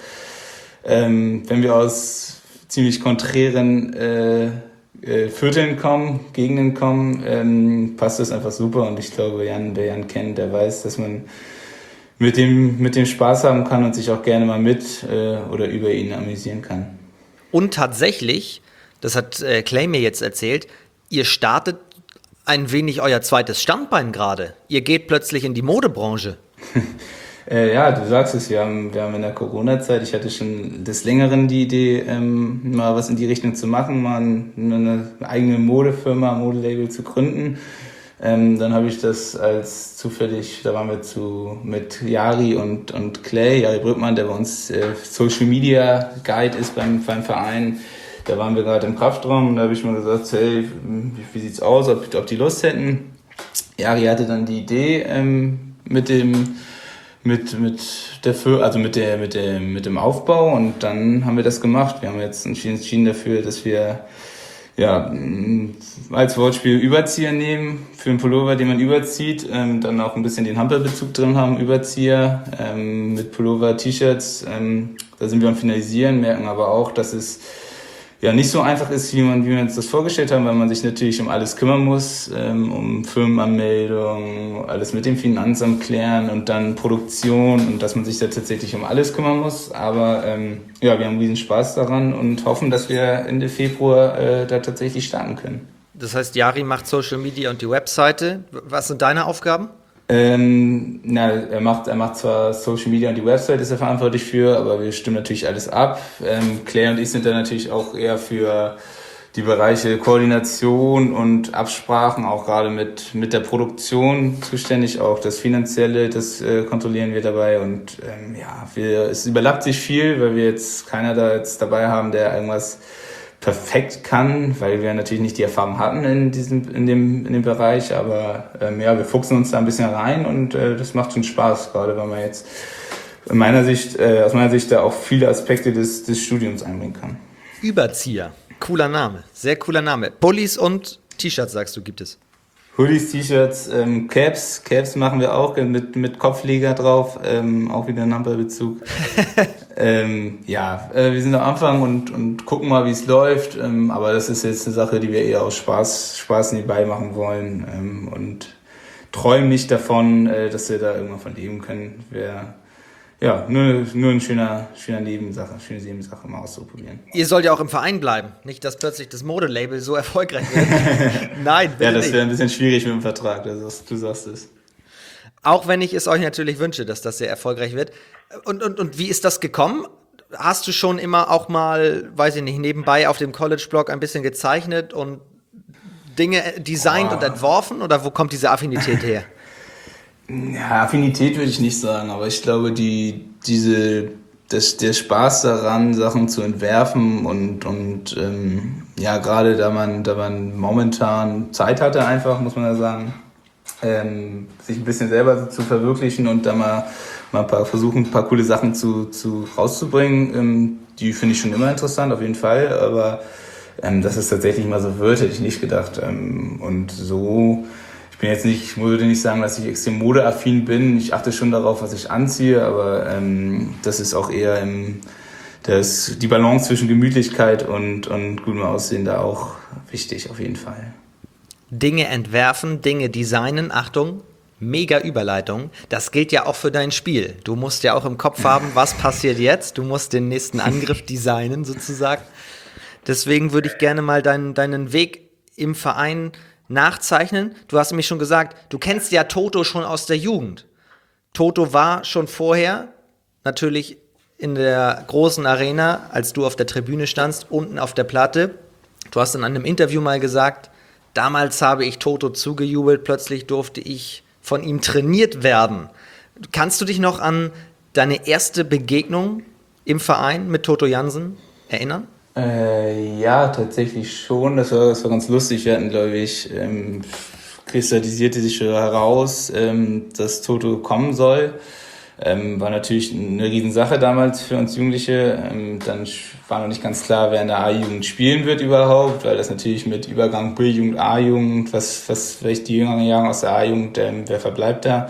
ähm, wenn wir aus ziemlich konträren äh, äh, Vierteln kommen, Gegenden kommen, ähm, passt das einfach super. Und ich glaube, Jan, wer Jan kennt, der weiß, dass man mit dem, mit dem Spaß haben kann und sich auch gerne mal mit äh, oder über ihn amüsieren kann. Und tatsächlich, das hat äh, Clay mir jetzt erzählt, ihr startet ein wenig euer zweites Standbein gerade. Ihr geht plötzlich in die Modebranche. äh, ja, du sagst es, wir haben, wir haben in der Corona-Zeit, ich hatte schon des Längeren die Idee, ähm, mal was in die Richtung zu machen, mal eine eigene Modefirma, Modelabel zu gründen. Ähm, dann habe ich das als zufällig, da waren wir zu mit Jari und, und Clay, Jari Brückmann, der bei uns äh, Social Media Guide ist beim, beim Verein. Da waren wir gerade im Kraftraum und da habe ich mal gesagt, hey, wie, wie sieht's aus, ob, ob die Lust hätten. Jari hatte dann die Idee ähm, mit dem mit mit der also mit der mit der mit dem Aufbau und dann haben wir das gemacht. Wir haben jetzt entschieden dafür, dass wir ja, als Wortspiel Überzieher nehmen, für einen Pullover, den man überzieht, ähm, dann auch ein bisschen den Hampelbezug drin haben, Überzieher, ähm, mit Pullover, T-Shirts, ähm, da sind wir am Finalisieren, merken aber auch, dass es ja nicht so einfach ist, wie man, wie wir uns das vorgestellt haben, weil man sich natürlich um alles kümmern muss, ähm, um Firmenanmeldung, alles mit dem Finanzamt klären und dann Produktion und dass man sich da tatsächlich um alles kümmern muss. Aber ähm, ja, wir haben riesen Spaß daran und hoffen, dass wir Ende Februar äh, da tatsächlich starten können. Das heißt, Jari macht Social Media und die Webseite. Was sind deine Aufgaben? Ähm, na, er macht, er macht zwar Social Media und die Website ist er verantwortlich für, aber wir stimmen natürlich alles ab. Ähm, Claire und ich sind dann natürlich auch eher für die Bereiche Koordination und Absprachen, auch gerade mit, mit der Produktion zuständig, auch das Finanzielle, das äh, kontrollieren wir dabei und ähm, ja, wir, es überlappt sich viel, weil wir jetzt keiner da jetzt dabei haben, der irgendwas perfekt kann, weil wir natürlich nicht die Erfahrung hatten in diesem in dem in dem Bereich, aber ähm, ja, wir fuchsen uns da ein bisschen rein und äh, das macht schon Spaß, gerade weil man jetzt in meiner Sicht äh, aus meiner Sicht da auch viele Aspekte des des Studiums einbringen kann. Überzieher, cooler Name, sehr cooler Name. Pullis und T-Shirts, sagst du, gibt es? Hoodies, T-Shirts, ähm, Caps, Caps machen wir auch mit mit Kopfleger drauf, ähm, auch wieder ein Hampelbezug. ähm, ja, äh, wir sind am Anfang und und gucken mal, wie es läuft, ähm, aber das ist jetzt eine Sache, die wir eher aus Spaß Spaß nebenbei machen wollen ähm, und träumen nicht davon, äh, dass wir da irgendwann von leben können. Wir Ja, nur, nur ein schöner, schöner Nebensache, schöne Nebensache mal auszuprobieren. Ihr sollt ja auch im Verein bleiben, nicht, dass plötzlich das Modelabel so erfolgreich wird. Nein, bitte Ja, das wäre ein nicht. bisschen schwierig mit dem Vertrag, also, du sagst es. Auch wenn ich es euch natürlich wünsche, dass das sehr erfolgreich wird. Und, und, und wie ist das gekommen? Hast du schon immer auch mal, weiß ich nicht, nebenbei auf dem College-Blog ein bisschen gezeichnet und Dinge designt Oh. und entworfen? Oder wo kommt diese Affinität her? Ja, Affinität würde ich nicht sagen, aber ich glaube, die, diese, das, der Spaß daran, Sachen zu entwerfen und, und ähm, ja, gerade da man, da man momentan Zeit hatte einfach, muss man ja sagen, ähm, sich ein bisschen selber zu verwirklichen und da mal, mal ein paar, versuchen, ein paar coole Sachen zu, zu rauszubringen, ähm, die finde ich schon immer interessant, auf jeden Fall, aber ähm, dass es tatsächlich mal so wird, hätte ich nicht gedacht. Ähm, und so, ich bin jetzt nicht, ich würde nicht sagen, dass ich extrem modeaffin bin. Ich achte schon darauf, was ich anziehe, aber ähm, das ist auch eher im, das, die Balance zwischen Gemütlichkeit und, und gutem Aussehen da auch wichtig, auf jeden Fall. Dinge entwerfen, Dinge designen, Achtung, mega Überleitung. Das gilt ja auch für dein Spiel. Du musst ja auch im Kopf haben, was passiert jetzt. Du musst den nächsten Angriff designen sozusagen. Deswegen würde ich gerne mal deinen, deinen Weg im Verein nachzeichnen. Du hast nämlich schon gesagt, du kennst ja Toto schon aus der Jugend. Toto war schon vorher natürlich in der großen Arena, als du auf der Tribüne standst, unten auf der Platte. Du hast in einem Interview mal gesagt, damals habe ich Toto zugejubelt, plötzlich durfte ich von ihm trainiert werden. Kannst du dich noch an deine erste Begegnung im Verein mit Toto Jansen erinnern? Äh, ja, tatsächlich schon. Das war, das war ganz lustig. Wir hatten, glaube ich, ähm, kristallisierte sich schon heraus, ähm, dass Toto kommen soll. Ähm, war natürlich eine Riesensache damals für uns Jugendliche. Ähm, dann war noch nicht ganz klar, wer in der A-Jugend spielen wird überhaupt, weil das natürlich mit Übergang B-Jugend, A-Jugend, was, was vielleicht die jüngeren Jahre aus der A-Jugend, ähm, wer verbleibt da?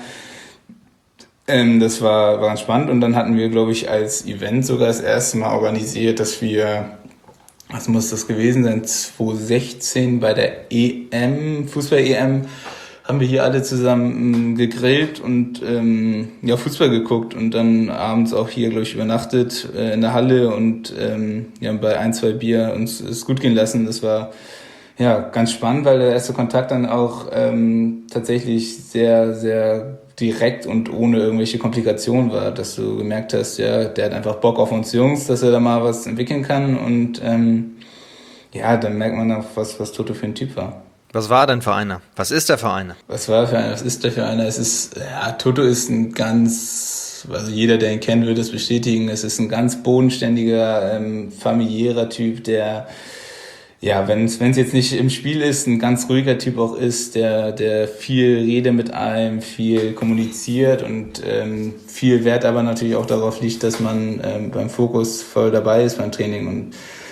Ähm, das war, war ganz spannend. Und dann hatten wir, glaube ich, als Event sogar das erste Mal organisiert, dass wir, was muss das gewesen sein, zwanzig sechzehn bei der E M, Fußball-E M, haben wir hier alle zusammen gegrillt und ähm, ja, Fußball geguckt und dann abends auch hier, glaube ich, übernachtet äh, in der Halle und ähm, ja, bei ein, zwei Bier uns es gut gehen lassen. Das war ja ganz spannend, weil der erste Kontakt dann auch ähm, tatsächlich sehr, sehr direkt und ohne irgendwelche Komplikationen war, dass du gemerkt hast, ja, der hat einfach Bock auf uns Jungs, dass er da mal was entwickeln kann und ähm, ja, dann merkt man auch, was, was Toto für ein Typ war. Was war denn für einer? Was ist der für einer? Was war für einer? Was ist der für einer? Es ist, ja, Toto ist ein ganz, also jeder, der ihn kennt, wird es bestätigen. Es ist ein ganz bodenständiger, ähm, familiärer Typ, der, ja, wenn es jetzt nicht im Spiel ist, ein ganz ruhiger Typ auch ist, der, der viel Rede mit einem, viel kommuniziert und ähm, viel Wert aber natürlich auch darauf liegt, dass man ähm, beim Fokus voll dabei ist beim Training und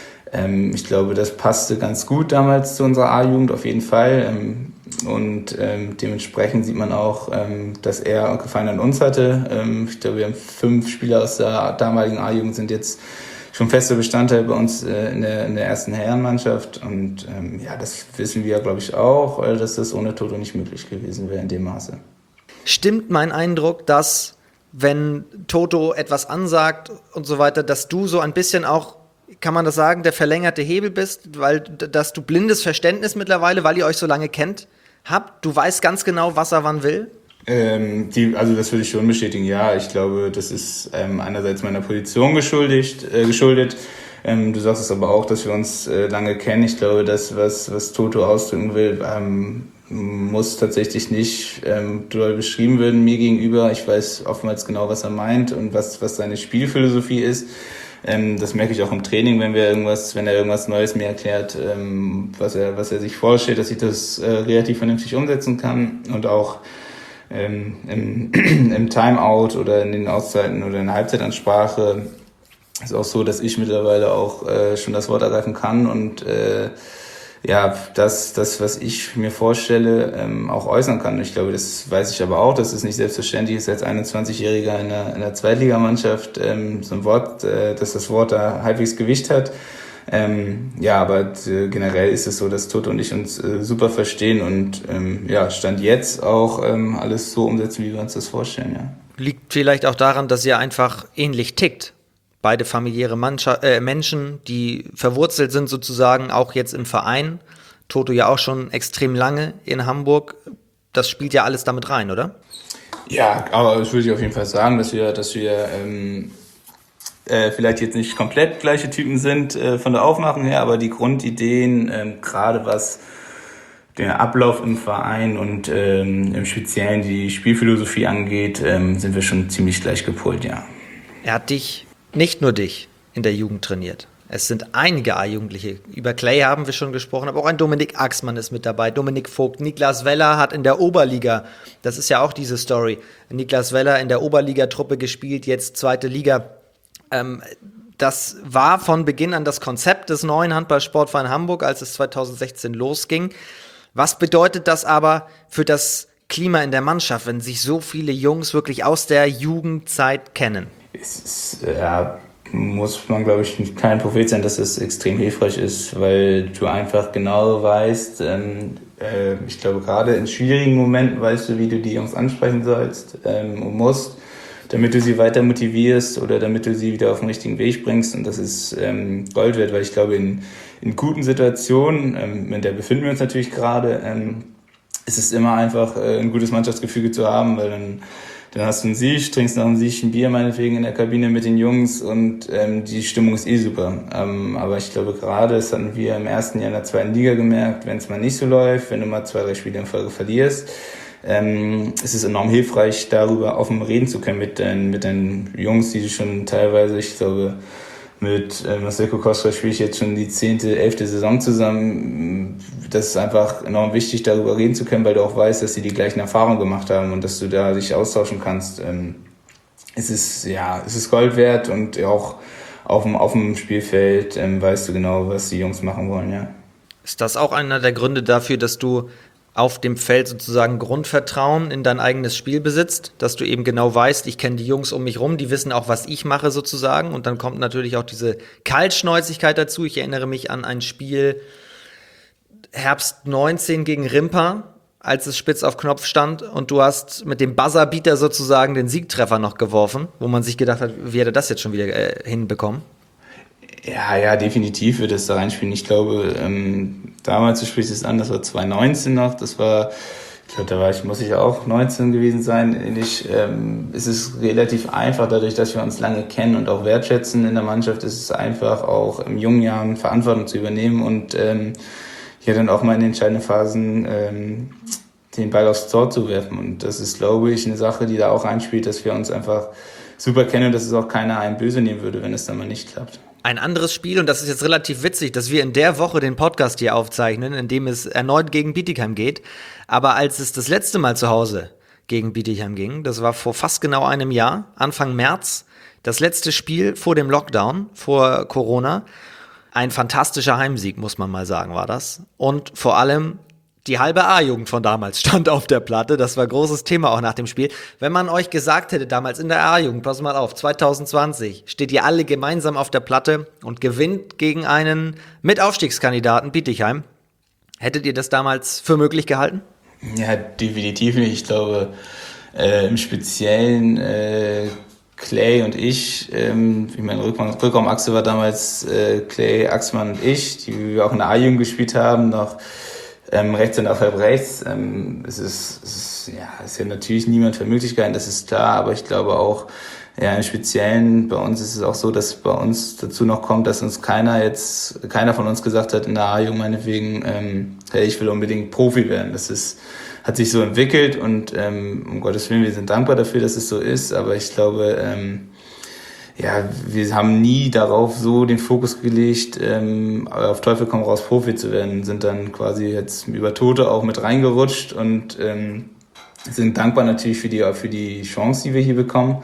Ähm, ich glaube, das passte ganz gut damals zu unserer A-Jugend, auf jeden Fall. Ähm, und ähm, dementsprechend sieht man auch, ähm, dass er Gefallen an uns hatte. Ähm, ich glaube, wir haben fünf Spieler aus der damaligen A-Jugend, sind jetzt schon fester Bestandteil bei uns äh, in, der, in der ersten Herrenmannschaft. Und ähm, ja, das wissen wir, glaube ich, auch, äh, dass das ohne Toto nicht möglich gewesen wäre in dem Maße. Stimmt mein Eindruck, dass, wenn Toto etwas ansagt und so weiter, dass du so ein bisschen auch, kann man das sagen, der verlängerte Hebel bist, weil dass du blindes Verständnis mittlerweile, weil ihr euch so lange kennt, habt? Du weißt ganz genau, was er wann will? Ähm, die, also das würde ich schon bestätigen, ja. Ich glaube, das ist ähm, einerseits meiner Position geschuldigt. Äh, geschuldet. Ähm, du sagst es aber auch, dass wir uns äh, lange kennen. Ich glaube, das, was, was Toto ausdrücken will, ähm, muss tatsächlich nicht ähm, doll beschrieben werden mir gegenüber. Ich weiß oftmals genau, was er meint und was, was seine Spielphilosophie ist. Ähm, das merke ich auch im Training, wenn wir irgendwas, wenn er irgendwas Neues mir erklärt, ähm, was er, was er sich vorstellt, dass ich das äh, relativ vernünftig umsetzen kann und auch ähm, im, im Timeout oder in den Auszeiten oder in der Halbzeitansprache ist auch so, dass ich mittlerweile auch äh, schon das Wort ergreifen kann und äh, ja, das, das, was ich mir vorstelle, ähm, auch äußern kann. Ich glaube, das weiß ich aber auch, dass es nicht selbstverständlich ist, als einundzwanzigjähriger in der, in der Zweitligamannschaft ähm, so ein Wort, äh, dass das Wort da halbwegs Gewicht hat. Ähm, ja, aber äh, generell ist es so, dass Toto und ich uns äh, super verstehen und ähm, ja, Stand jetzt auch ähm, alles so umsetzen, wie wir uns das vorstellen, ja. Liegt vielleicht auch daran, dass ihr einfach ähnlich tickt. Beide familiäre Mannschaft, äh, Menschen, die verwurzelt sind sozusagen, auch jetzt im Verein. Toto ja auch schon extrem lange in Hamburg. Das spielt ja alles damit rein, oder? Ja, aber das würde ich auf jeden Fall sagen, dass wir, dass wir ähm, äh, vielleicht jetzt nicht komplett gleiche Typen sind äh, von der Aufmachung her, aber die Grundideen, ähm, gerade was den Ablauf im Verein und ähm, im Speziellen die Spielphilosophie angeht, ähm, sind wir schon ziemlich gleich gepolt, ja. Er hat dich, nicht nur dich, in der Jugend trainiert. Es sind einige A-Jugendliche. Über Clay haben wir schon gesprochen, aber auch ein Dominik Axmann ist mit dabei, Dominik Vogt. Niklas Weller hat in der Oberliga, das ist ja auch diese Story, Niklas Weller in der Oberligatruppe gespielt, jetzt zweite Liga. Ähm, das war von Beginn an das Konzept des neuen Handballsportvereins Hamburg, als es zweitausendsechzehn losging. Was bedeutet das aber für das Klima in der Mannschaft, wenn sich so viele Jungs wirklich aus der Jugendzeit kennen? Es ist, ja, muss man, glaube ich, kein Prophet sein, dass es extrem hilfreich ist, weil du einfach genau weißt, ähm, äh, ich glaube, gerade in schwierigen Momenten weißt du, wie du die Jungs ansprechen sollst ähm, und musst, damit du sie weiter motivierst oder damit du sie wieder auf den richtigen Weg bringst. Und das ist ähm, Gold wert, weil ich glaube, in, in guten Situationen, ähm, in der befinden wir uns natürlich gerade, ähm, ist es immer einfach, äh, ein gutes Mannschaftsgefüge zu haben, weil dann Dann hast du einen Sieg, trinkst nach einem Sieg ein Bier meinetwegen in der Kabine mit den Jungs und ähm, die Stimmung ist eh super. Ähm, aber ich glaube gerade, das hatten wir im ersten Jahr in der zweiten Liga gemerkt, wenn es mal nicht so läuft, wenn du mal zwei, drei Spiele in Folge verlierst, ähm, es ist enorm hilfreich, darüber offen reden zu können mit den, mit den Jungs, die schon teilweise, ich glaube, mit äh, Marcel Kokoschka spiele ich jetzt schon die zehnte, elfte Saison zusammen. Das ist einfach enorm wichtig, darüber reden zu können, weil du auch weißt, dass sie die gleichen Erfahrungen gemacht haben und dass du da dich austauschen kannst. Ähm, es ist, ja, es ist Gold wert und auch auf dem, auf dem Spielfeld ähm, weißt du genau, was die Jungs machen wollen, ja. Ist das auch einer der Gründe dafür, dass du auf dem Feld sozusagen Grundvertrauen in dein eigenes Spiel besitzt, dass du eben genau weißt, ich kenne die Jungs um mich rum, die wissen auch, was ich mache sozusagen, und dann kommt natürlich auch diese Kaltschnäuzigkeit dazu. Ich erinnere mich an ein Spiel Herbst neunzehn gegen Rimpa, als es spitz auf Knopf stand und du hast mit dem Buzzerbeater sozusagen den Siegtreffer noch geworfen, wo man sich gedacht hat, wie hätte das jetzt schon wieder äh, hinbekommen? Ja, ja, definitiv wird es da reinspielen. Ich glaube, ähm, damals, du sprichst es an, das war zwanzig neunzehn noch, das war, ich glaube, da war ich, muss ich auch neunzehn gewesen sein. Ich, ähm, es ist relativ einfach, dadurch, dass wir uns lange kennen und auch wertschätzen in der Mannschaft, ist es einfach auch in jungen Jahren Verantwortung zu übernehmen und ähm, hier dann auch mal in den entscheidenden Phasen ähm, den Ball aufs Tor zu werfen. Und das ist, glaube ich, eine Sache, die da auch einspielt, dass wir uns einfach super kennen und dass es auch keiner einem böse nehmen würde, wenn es dann mal nicht klappt. Ein anderes Spiel, und das ist jetzt relativ witzig, dass wir in der Woche den Podcast hier aufzeichnen, in dem es erneut gegen Bietigheim geht. Aber als es das letzte Mal zu Hause gegen Bietigheim ging, das war vor fast genau einem Jahr, Anfang März, das letzte Spiel vor dem Lockdown, vor Corona. Ein fantastischer Heimsieg, muss man mal sagen, war das. Und vor allem die halbe A-Jugend von damals stand auf der Platte. Das war großes Thema auch nach dem Spiel. Wenn man euch gesagt hätte, damals in der A-Jugend, pass mal auf, zwanzig zwanzig, steht ihr alle gemeinsam auf der Platte und gewinnt gegen einen Mitaufstiegskandidaten, Bietigheim. Hättet ihr das damals für möglich gehalten? Ja, definitiv nicht. Ich glaube, äh, im Speziellen äh, Clay und ich, ähm, ich meine, Rückraum, Rückraumachse war damals äh, Clay, Axmann und ich, die wir auch in der A-Jugend gespielt haben, noch Ähm, rechts und auf halb rechts. Ähm, es ist, es ist, ja, es ist ja natürlich niemand für Möglichkeiten, das ist klar, aber ich glaube auch, ja, im Speziellen bei uns ist es auch so, dass bei uns dazu noch kommt, dass uns keiner jetzt, keiner von uns gesagt hat in der A-Jugend meinetwegen, ähm, hey, ich will unbedingt Profi werden. Das ist, hat sich so entwickelt und ähm, um Gottes Willen, wir sind dankbar dafür, dass es so ist, aber ich glaube, ähm, ja, wir haben nie darauf so den Fokus gelegt, ähm, auf Teufel komm raus Profi zu werden, sind dann quasi jetzt über Tote auch mit reingerutscht und ähm, sind dankbar natürlich für die für die Chance, die wir hier bekommen.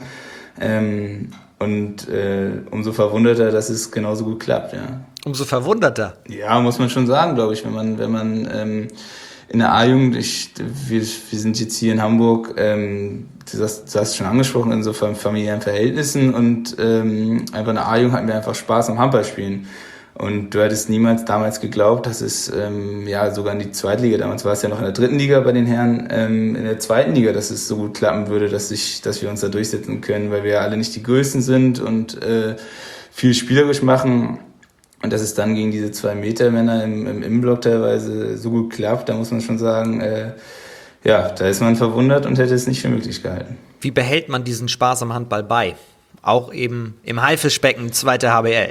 Ähm, und äh, umso verwunderter, dass es genauso gut klappt, ja. Umso verwunderter? Ja, muss man schon sagen, glaube ich, wenn man wenn man ähm, in der A-Jugend, ich, wir, wir sind jetzt hier in Hamburg, ähm, du hast, du hast schon angesprochen, in so familiären Verhältnissen und ähm, einfach in der A-Jugend hatten wir einfach Spaß am Handballspielen. Und du hättest niemals damals geglaubt, dass es ähm, ja sogar in die Zweitliga, damals war es ja noch in der dritten Liga bei den Herren, ähm, in der zweiten Liga, dass es so gut klappen würde, dass ich, dass wir uns da durchsetzen können, weil wir ja alle nicht die Größten sind und äh, viel spielerisch machen. Und dass es dann gegen diese zwei Meter Männer im, im Innenblock teilweise so gut klappt, da muss man schon sagen, äh, ja, da ist man verwundert und hätte es nicht für möglich gehalten. Wie behält man diesen Spaß am Handball bei? Auch eben im Haifischbecken, zweite H B L.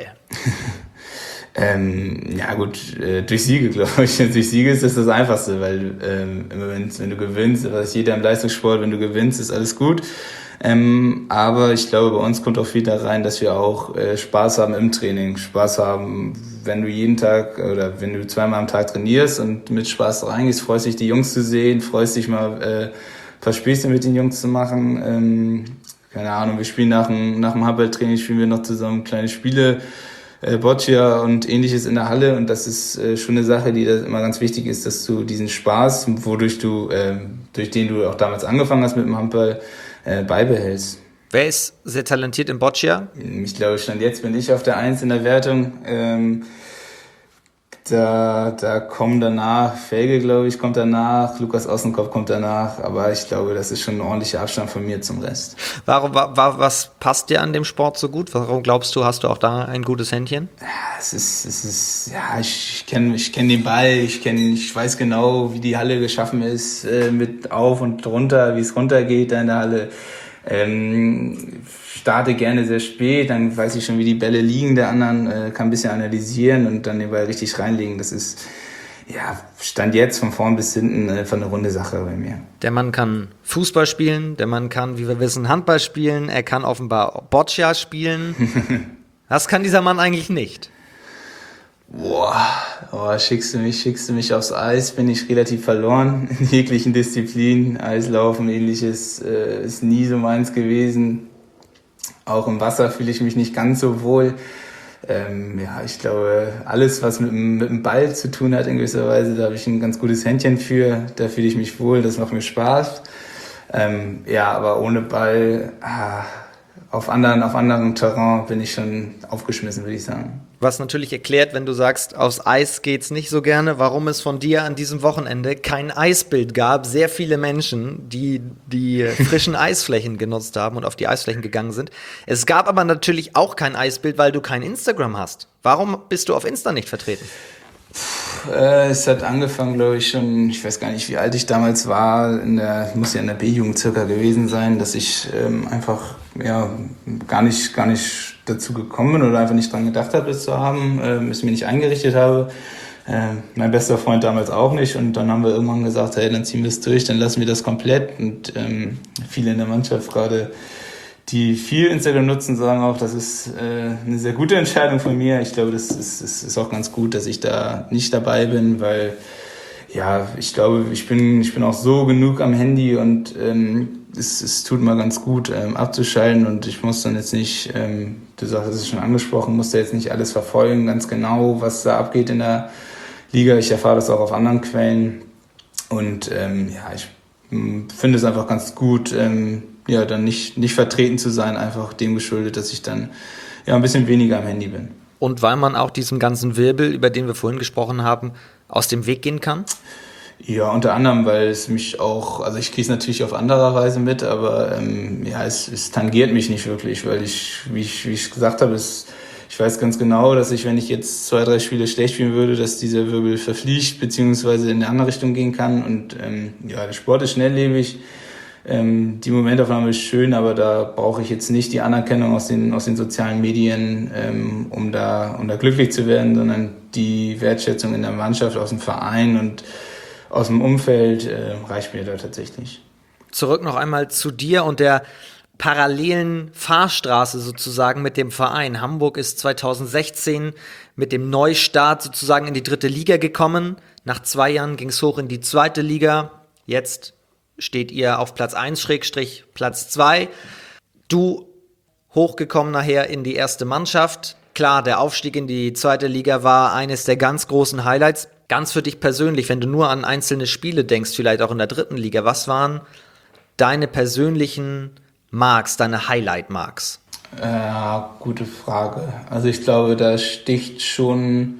ähm, ja gut, äh, durch Siege, glaube ich. Durch Siege ist das das Einfachste, weil ähm, immer wenn, wenn du gewinnst, was jeder im Leistungssport, wenn du gewinnst, ist alles gut. Ähm, aber ich glaube, bei uns kommt auch viel da rein, dass wir auch äh, Spaß haben im Training. Spaß haben, wenn du jeden Tag oder wenn du zweimal am Tag trainierst und mit Spaß reingehst, freust dich, die Jungs zu sehen, freust dich mal äh, ein paar Späße mit den Jungs zu machen. Ähm, keine Ahnung, wir spielen nach dem, nach dem Handballtraining, spielen wir noch zusammen kleine Spiele, äh, Boccia und ähnliches in der Halle. Und das ist äh, schon eine Sache, die da immer ganz wichtig ist, dass du diesen Spaß, wodurch du, äh, durch den du auch damals angefangen hast mit dem Handball, beibehältst. Wer ist sehr talentiert im Boccia? Ich glaube, Stand jetzt bin ich auf der Eins in der Wertung. Ähm, da, da kommen danach, Felge, glaube ich, kommt danach, Lukas Ossenkopf kommt danach, aber ich glaube, das ist schon ein ordentlicher Abstand von mir zum Rest. Warum, wa, wa, was passt dir an dem Sport so gut? Warum glaubst du, hast du auch da ein gutes Händchen? Ja, es ist, es ist, ja, ich kenne, ich kenne den Ball, ich kenne, ich weiß genau, wie die Halle geschaffen ist, äh, mit auf und runter, wie es runtergeht da in der Halle. Ähm, starte gerne sehr spät, dann weiß ich schon, wie die Bälle liegen der anderen, äh, kann ein bisschen analysieren und dann den Ball richtig reinlegen. Das ist, ja, Stand jetzt von vorn bis hinten einfach eine runde Sache bei mir. Der Mann kann Fußball spielen, der Mann kann, wie wir wissen, Handball spielen, er kann offenbar Boccia spielen. Was kann dieser Mann eigentlich nicht? Boah, oh, schickst du mich, schickst du mich aufs Eis, bin ich relativ verloren in jeglichen Disziplinen. Eislaufen, ähnliches äh, ist nie so meins gewesen. Auch im Wasser fühle ich mich nicht ganz so wohl. Ähm, ja, ich glaube, alles, was mit, mit dem Ball zu tun hat in gewisser Weise, da habe ich ein ganz gutes Händchen für. Da fühle ich mich wohl, das macht mir Spaß. Ähm, ja, aber ohne Ball, ah, auf anderen, auf anderem Terrain bin ich schon aufgeschmissen, würde ich sagen. Was natürlich erklärt, wenn du sagst, aufs Eis geht's nicht so gerne, warum es von dir an diesem Wochenende kein Eisbild gab. Sehr viele Menschen, die die frischen Eisflächen genutzt haben und auf die Eisflächen gegangen sind. Es gab aber natürlich auch kein Eisbild, weil du kein Instagram hast. Warum bist du auf Insta nicht vertreten? Äh, es hat angefangen, glaube ich, schon, ich weiß gar nicht, wie alt ich damals war, in der, muss ja in der B-Jugend circa gewesen sein, dass ich ähm, einfach ja gar nicht, gar nicht dazu gekommen bin oder einfach nicht dran gedacht habe, das zu haben, äh, es mir nicht eingerichtet habe. Äh, mein bester Freund damals auch nicht und dann haben wir irgendwann gesagt, hey, dann ziehen wir es durch, dann lassen wir das komplett und ähm, viele in der Mannschaft gerade, die viel Instagram nutzen, sagen auch, das ist äh, eine sehr gute Entscheidung von mir. Ich glaube, das ist, ist, ist auch ganz gut, dass ich da nicht dabei bin, weil ja, ich glaube, ich bin, ich bin auch so genug am Handy und ähm, es, es tut mal ganz gut, ähm, abzuschalten und ich muss dann jetzt nicht, ähm, du sagst, das ist schon angesprochen, muss da jetzt nicht alles verfolgen, ganz genau, was da abgeht in der Liga. Ich erfahre das auch auf anderen Quellen und ähm, ja, ich mh, finde es einfach ganz gut, ähm, ja, dann nicht, nicht vertreten zu sein, einfach dem geschuldet, dass ich dann ja ein bisschen weniger am Handy bin. Und weil man auch diesem ganzen Wirbel, über den wir vorhin gesprochen haben, aus dem Weg gehen kann? Ja, unter anderem, weil es mich auch, also ich kriege es natürlich auf andere Weise mit, aber ähm, ja, es, es tangiert mich nicht wirklich, weil ich, wie ich, wie ich gesagt habe, es, ich weiß ganz genau, dass ich, wenn ich jetzt zwei, drei Spiele schlecht spielen würde, dass dieser Wirbel verfliegt, beziehungsweise in eine andere Richtung gehen kann und ähm, ja, der Sport ist schnelllebig. Ähm, die Momentaufnahme ist schön, aber da brauche ich jetzt nicht die Anerkennung aus den, aus den sozialen Medien, ähm, um da, um da glücklich zu werden, sondern die Wertschätzung in der Mannschaft, aus dem Verein und aus dem Umfeld äh, reicht mir da tatsächlich. Zurück noch einmal zu dir und der parallelen Fahrstraße sozusagen mit dem Verein. Hamburg ist zweitausendsechzehn mit dem Neustart sozusagen in die dritte Liga gekommen. Nach zwei Jahren ging es hoch in die zweite Liga. Jetzt steht ihr auf Platz eins Schrägstrich Platz zwei. Du hochgekommen nachher in die erste Mannschaft. Klar, der Aufstieg in die zweite Liga war eines der ganz großen Highlights. Ganz für dich persönlich, wenn du nur an einzelne Spiele denkst, vielleicht auch in der dritten Liga, was waren deine persönlichen Marks, deine Highlight-Marks? Ja, gute Frage. Also ich glaube, da sticht schon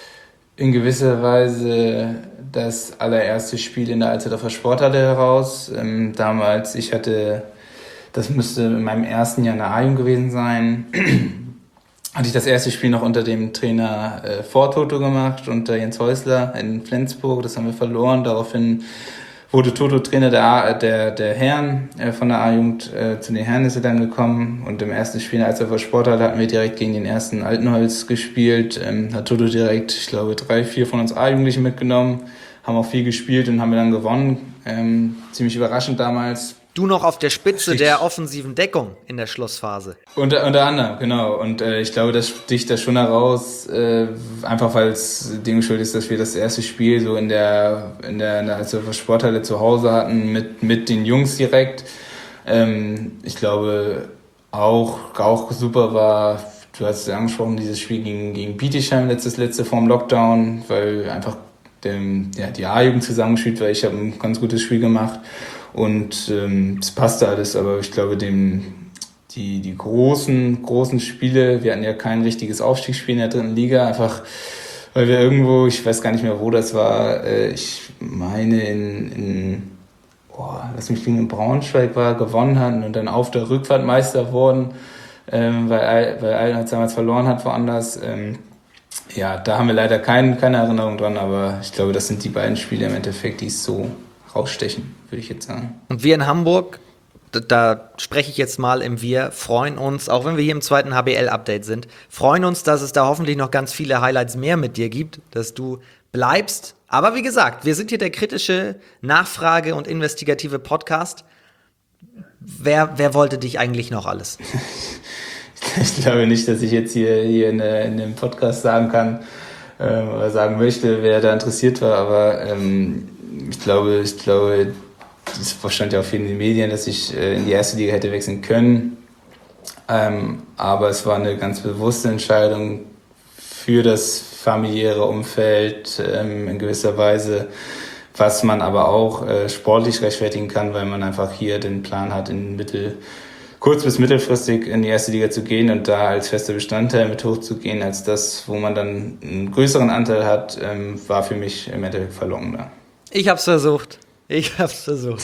in gewisser Weise das allererste Spiel in der Alsterdorfer Sporthalle heraus. Ähm, damals, ich hatte, das müsste in meinem ersten Jahr in der A-Jugend gewesen sein, hatte ich das erste Spiel noch unter dem Trainer äh, vor Toto gemacht, unter Jens Häusler in Flensburg. Das haben wir verloren. Daraufhin wurde Toto Trainer der, A, der, der Herren äh, von der A-Jugend. Äh, zu den Herren ist er dann gekommen. Und im ersten Spiel in der Alsterdorfer Sporthalle hatten wir direkt gegen den ersten Altenholz gespielt. Ähm, hat Toto direkt, ich glaube, drei, vier von uns A-Jugendlichen mitgenommen. Haben auch viel gespielt und haben wir dann gewonnen. Ähm, ziemlich überraschend damals. Du noch auf der Spitze der offensiven Deckung in der Schlussphase. Unter, unter anderem, genau. Und äh, ich glaube, das sticht da schon heraus, äh, einfach weil es dem geschuldet ist, dass wir das erste Spiel so in der in der, in der also Sporthalle zu Hause hatten, mit, mit den Jungs direkt. Ähm, ich glaube, auch, auch super war, du hast es ja angesprochen, dieses Spiel gegen, gegen Bietigheim, letztes letzte vorm Lockdown, weil einfach dem, ja, die A-Jugend zusammengespielt war. Ich habe ein ganz gutes Spiel gemacht. Und ähm, es passte alles, aber ich glaube, dem, die, die großen, großen Spiele, wir hatten ja kein richtiges Aufstiegsspiel in der dritten Liga, einfach weil wir irgendwo, ich weiß gar nicht mehr, wo das war, äh, ich meine in, in boah, lass mich liegen, in Braunschweig war, gewonnen hatten und dann auf der Rückfahrt Meister wurden, ähm, weil, weil Altenholz damals verloren hat woanders. Ähm, ja, da haben wir leider kein, keine Erinnerung dran, aber ich glaube, das sind die beiden Spiele im Endeffekt, die es so rausstechen, würde ich jetzt sagen. Und wir in Hamburg, da, da spreche ich jetzt mal im Wir, freuen uns, auch wenn wir hier im zweiten H B L-Update sind, freuen uns, dass es da hoffentlich noch ganz viele Highlights mehr mit dir gibt, dass du bleibst, Aber wie gesagt, wir sind hier der kritische, Nachfrage- und investigative Podcast. Wer, wer wollte dich eigentlich noch alles? Ich glaube nicht, dass ich jetzt hier, hier in, in dem Podcast sagen kann ähm, oder sagen möchte, wer da interessiert war. Aber ähm, ich glaube, ich glaube, es stand ja auch viel in den Medien, dass ich äh, in die erste Liga hätte wechseln können. Ähm, aber es war eine ganz bewusste Entscheidung für das familiäre Umfeld ähm, in gewisser Weise, was man aber auch äh, sportlich rechtfertigen kann, weil man einfach hier den Plan hat, in mittel, kurz- bis mittelfristig in die erste Liga zu gehen und da als fester Bestandteil mit hochzugehen, als das, wo man dann einen größeren Anteil hat, ähm, war für mich im Endeffekt verlockender. Ich hab's versucht. Ich hab's versucht.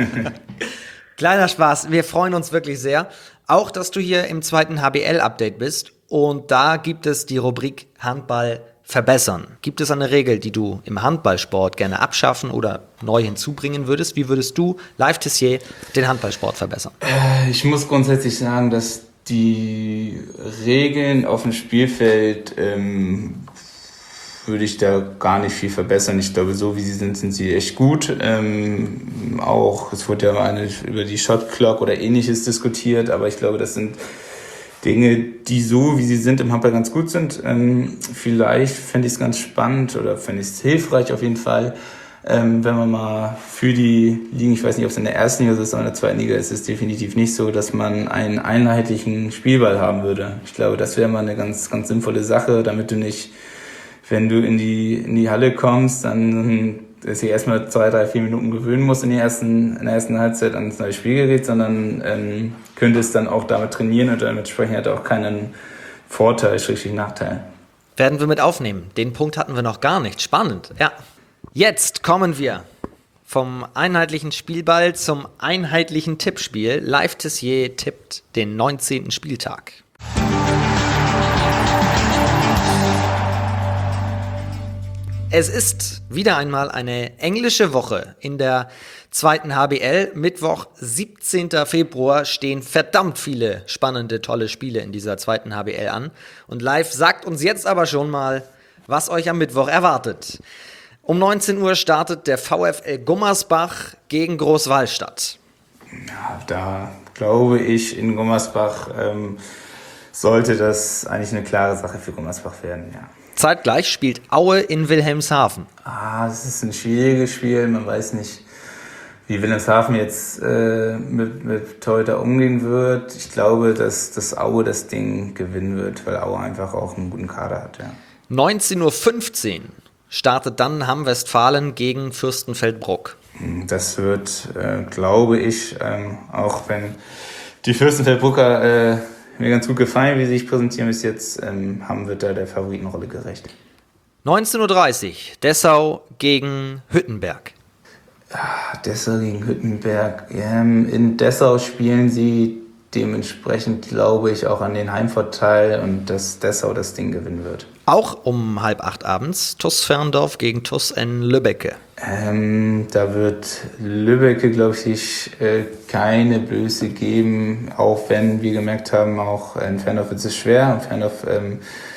Kleiner Spaß. Wir freuen uns wirklich sehr. Auch, dass du hier im zweiten H B L-Update bist. Und da gibt es die Rubrik Handball verbessern. Gibt es eine Regel, die du im Handballsport gerne abschaffen oder neu hinzubringen würdest? Wie würdest du, Live Tissier, den Handballsport verbessern? Äh, ich muss grundsätzlich sagen, dass die Regeln auf dem Spielfeld ähm, würde ich da gar nicht viel verbessern. Ich glaube, so wie sie sind, sind sie echt gut. Ähm, auch, es wurde ja mal eine, über die Shot Clock oder ähnliches diskutiert, aber ich glaube, das sind Dinge, die so, wie sie sind, im Handball ganz gut sind. Ähm, vielleicht fände ich es ganz spannend oder fände ich es hilfreich auf jeden Fall, ähm, wenn man mal für die Ligen, ich weiß nicht, ob es in der ersten Liga ist oder in der zweiten Liga ist, ist es definitiv nicht so, dass man einen einheitlichen Spielball haben würde. Ich glaube, das wäre mal eine ganz, ganz sinnvolle Sache, damit du nicht, wenn du in die, in die Halle kommst, dann dass ich erstmal zwei, drei, vier Minuten gewöhnen muss in, die ersten, in der ersten Halbzeit an das neue Spielgerät, sondern ähm, könnte es dann auch damit trainieren und damit sprechen hat auch keinen Vorteil, schrägstrich Nachteil. Werden wir mit aufnehmen. Den Punkt hatten wir noch gar nicht. Spannend, ja. Jetzt kommen wir vom einheitlichen Spielball zum einheitlichen Tippspiel. Live Tissier tippt den neunzehnten Spieltag. Es ist wieder einmal eine englische Woche in der zweiten H B L. Mittwoch, siebzehnten Februar, stehen verdammt viele spannende, tolle Spiele in dieser zweiten H B L an. Und Live sagt uns jetzt aber schon mal, was euch am Mittwoch erwartet. Um neunzehn Uhr startet der VfL Gummersbach gegen Großwallstadt. Ja, da glaube ich, in Gummersbach ähm, sollte das eigentlich eine klare Sache für Gummersbach werden, ja. Zeitgleich spielt Aue in Wilhelmshaven. Ah, das ist ein schwieriges Spiel. Man weiß nicht, wie Wilhelmshaven jetzt äh, mit, mit Torhüter umgehen wird. Ich glaube, dass, dass Aue das Ding gewinnen wird, weil Aue einfach auch einen guten Kader hat. Ja. neunzehn Uhr fünfzehn startet dann Hamm-Westfalen gegen Fürstenfeldbruck. Das wird, äh, glaube ich, ähm, auch wenn die Fürstenfeldbrucker äh, mir ganz gut gefallen, wie sie sich präsentieren bis jetzt, ähm, Hamm wird da der Favoritenrolle gerecht. neunzehn Uhr dreißig, Dessau gegen Hüttenberg. Ja, Dessau gegen Hüttenberg. Ähm, in Dessau spielen sie dementsprechend, glaube ich, auch an den Heimvorteil und dass Dessau das Ding gewinnen wird. Auch um halb acht abends, T U S Ferndorf gegen T U S N Lübbecke. Ähm, da wird Lübbecke, glaube ich, sich äh, keine Blöße geben, auch wenn wir gemerkt haben, auch in Ferndorf ist es schwer. Ferndorf ähm,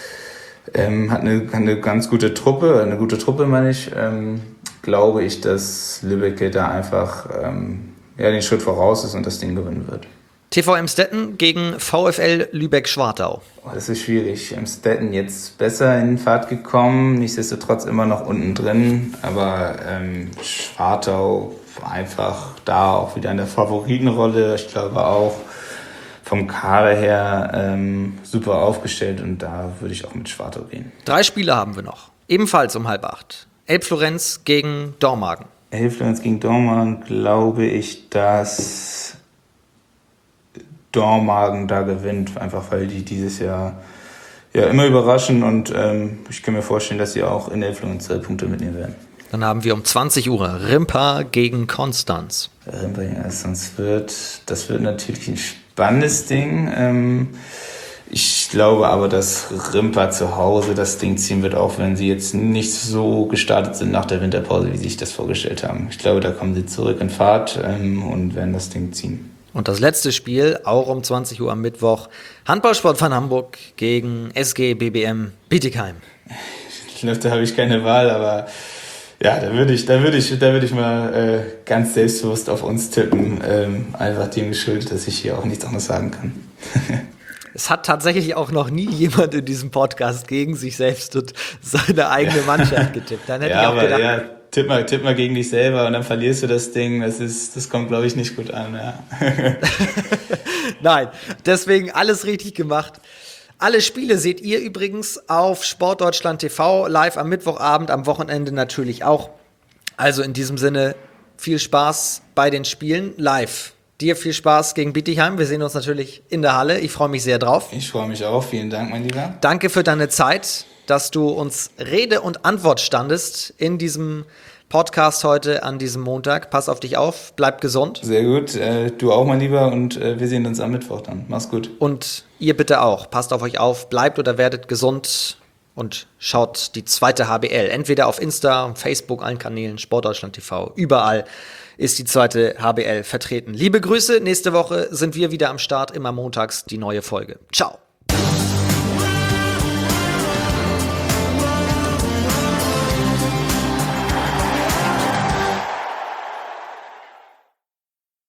ähm, hat, eine, hat eine ganz gute Truppe, eine gute Truppe meine ich. Ähm, glaube ich, dass Lübbecke da einfach ähm, ja, den Schritt voraus ist und das Ding gewinnen wird. T V Emstetten gegen VfL Lübeck-Schwartau. Oh, das ist schwierig. Emstetten jetzt besser in Fahrt gekommen, nichtsdestotrotz immer noch unten drin, aber ähm, Schwartau einfach da auch wieder in der Favoritenrolle. Ich glaube auch vom Kader her ähm, super aufgestellt und da würde ich auch mit Schwartau gehen. Drei Spiele haben wir noch, ebenfalls um halb acht. Elbflorenz gegen Dormagen. Elbflorenz gegen Dormagen glaube ich, dass Dormagen da gewinnt, einfach weil die dieses Jahr ja immer überraschen und ähm, ich kann mir vorstellen, dass sie auch in Elbflorenz drei Punkte mitnehmen werden. Dann haben wir um zwanzig Uhr Rimpa gegen Konstanz. Rimpa gegen Konstanz wird, das wird natürlich ein spannendes Ding. Ähm, ich glaube aber, dass Rimpa zu Hause das Ding ziehen wird, auch wenn sie jetzt nicht so gestartet sind nach der Winterpause, wie sie sich das vorgestellt haben. Ich glaube, da kommen sie zurück in Fahrt ähm, und werden das Ding ziehen. Und das letzte Spiel, auch um zwanzig Uhr am Mittwoch, Handballsport von Hamburg gegen S G B B M Bietigheim. Ich glaube, da habe ich keine Wahl, aber Ja, da würde ich, da würde ich, da würde ich mal äh, ganz selbstbewusst auf uns tippen. Ähm, einfach dem geschuldet, dass ich hier auch nichts anderes sagen kann. Es hat tatsächlich auch noch nie jemand in diesem Podcast gegen sich selbst und seine eigene Mannschaft getippt. Dann hätte ja, ich auch aber, gedacht, ja, tipp mal, tipp mal gegen dich selber und dann verlierst du das Ding. Das ist, das kommt, glaube ich, nicht gut an. Ja. Nein, deswegen alles richtig gemacht. Alle Spiele seht ihr übrigens auf Sportdeutschland T V, live am Mittwochabend, am Wochenende natürlich auch. Also in diesem Sinne, viel Spaß bei den Spielen live. Dir viel Spaß gegen Bietigheim. Wir sehen uns natürlich in der Halle. Ich freue mich sehr drauf. Ich freue mich auch. Vielen Dank, mein Lieber. Danke für deine Zeit, dass du uns Rede und Antwort standest in diesem Podcast heute an diesem Montag. Pass auf dich auf, bleib gesund. Sehr gut. Äh, du auch, mein Lieber. Und äh, wir sehen uns am Mittwoch dann. Mach's gut. Und ihr bitte auch. Passt auf euch auf, bleibt oder werdet gesund und schaut die zweite H B L. Entweder auf Insta, Facebook, allen Kanälen, Sportdeutschland T V, überall ist die zweite H B L vertreten. Liebe Grüße, nächste Woche sind wir wieder am Start, immer montags die neue Folge. Ciao.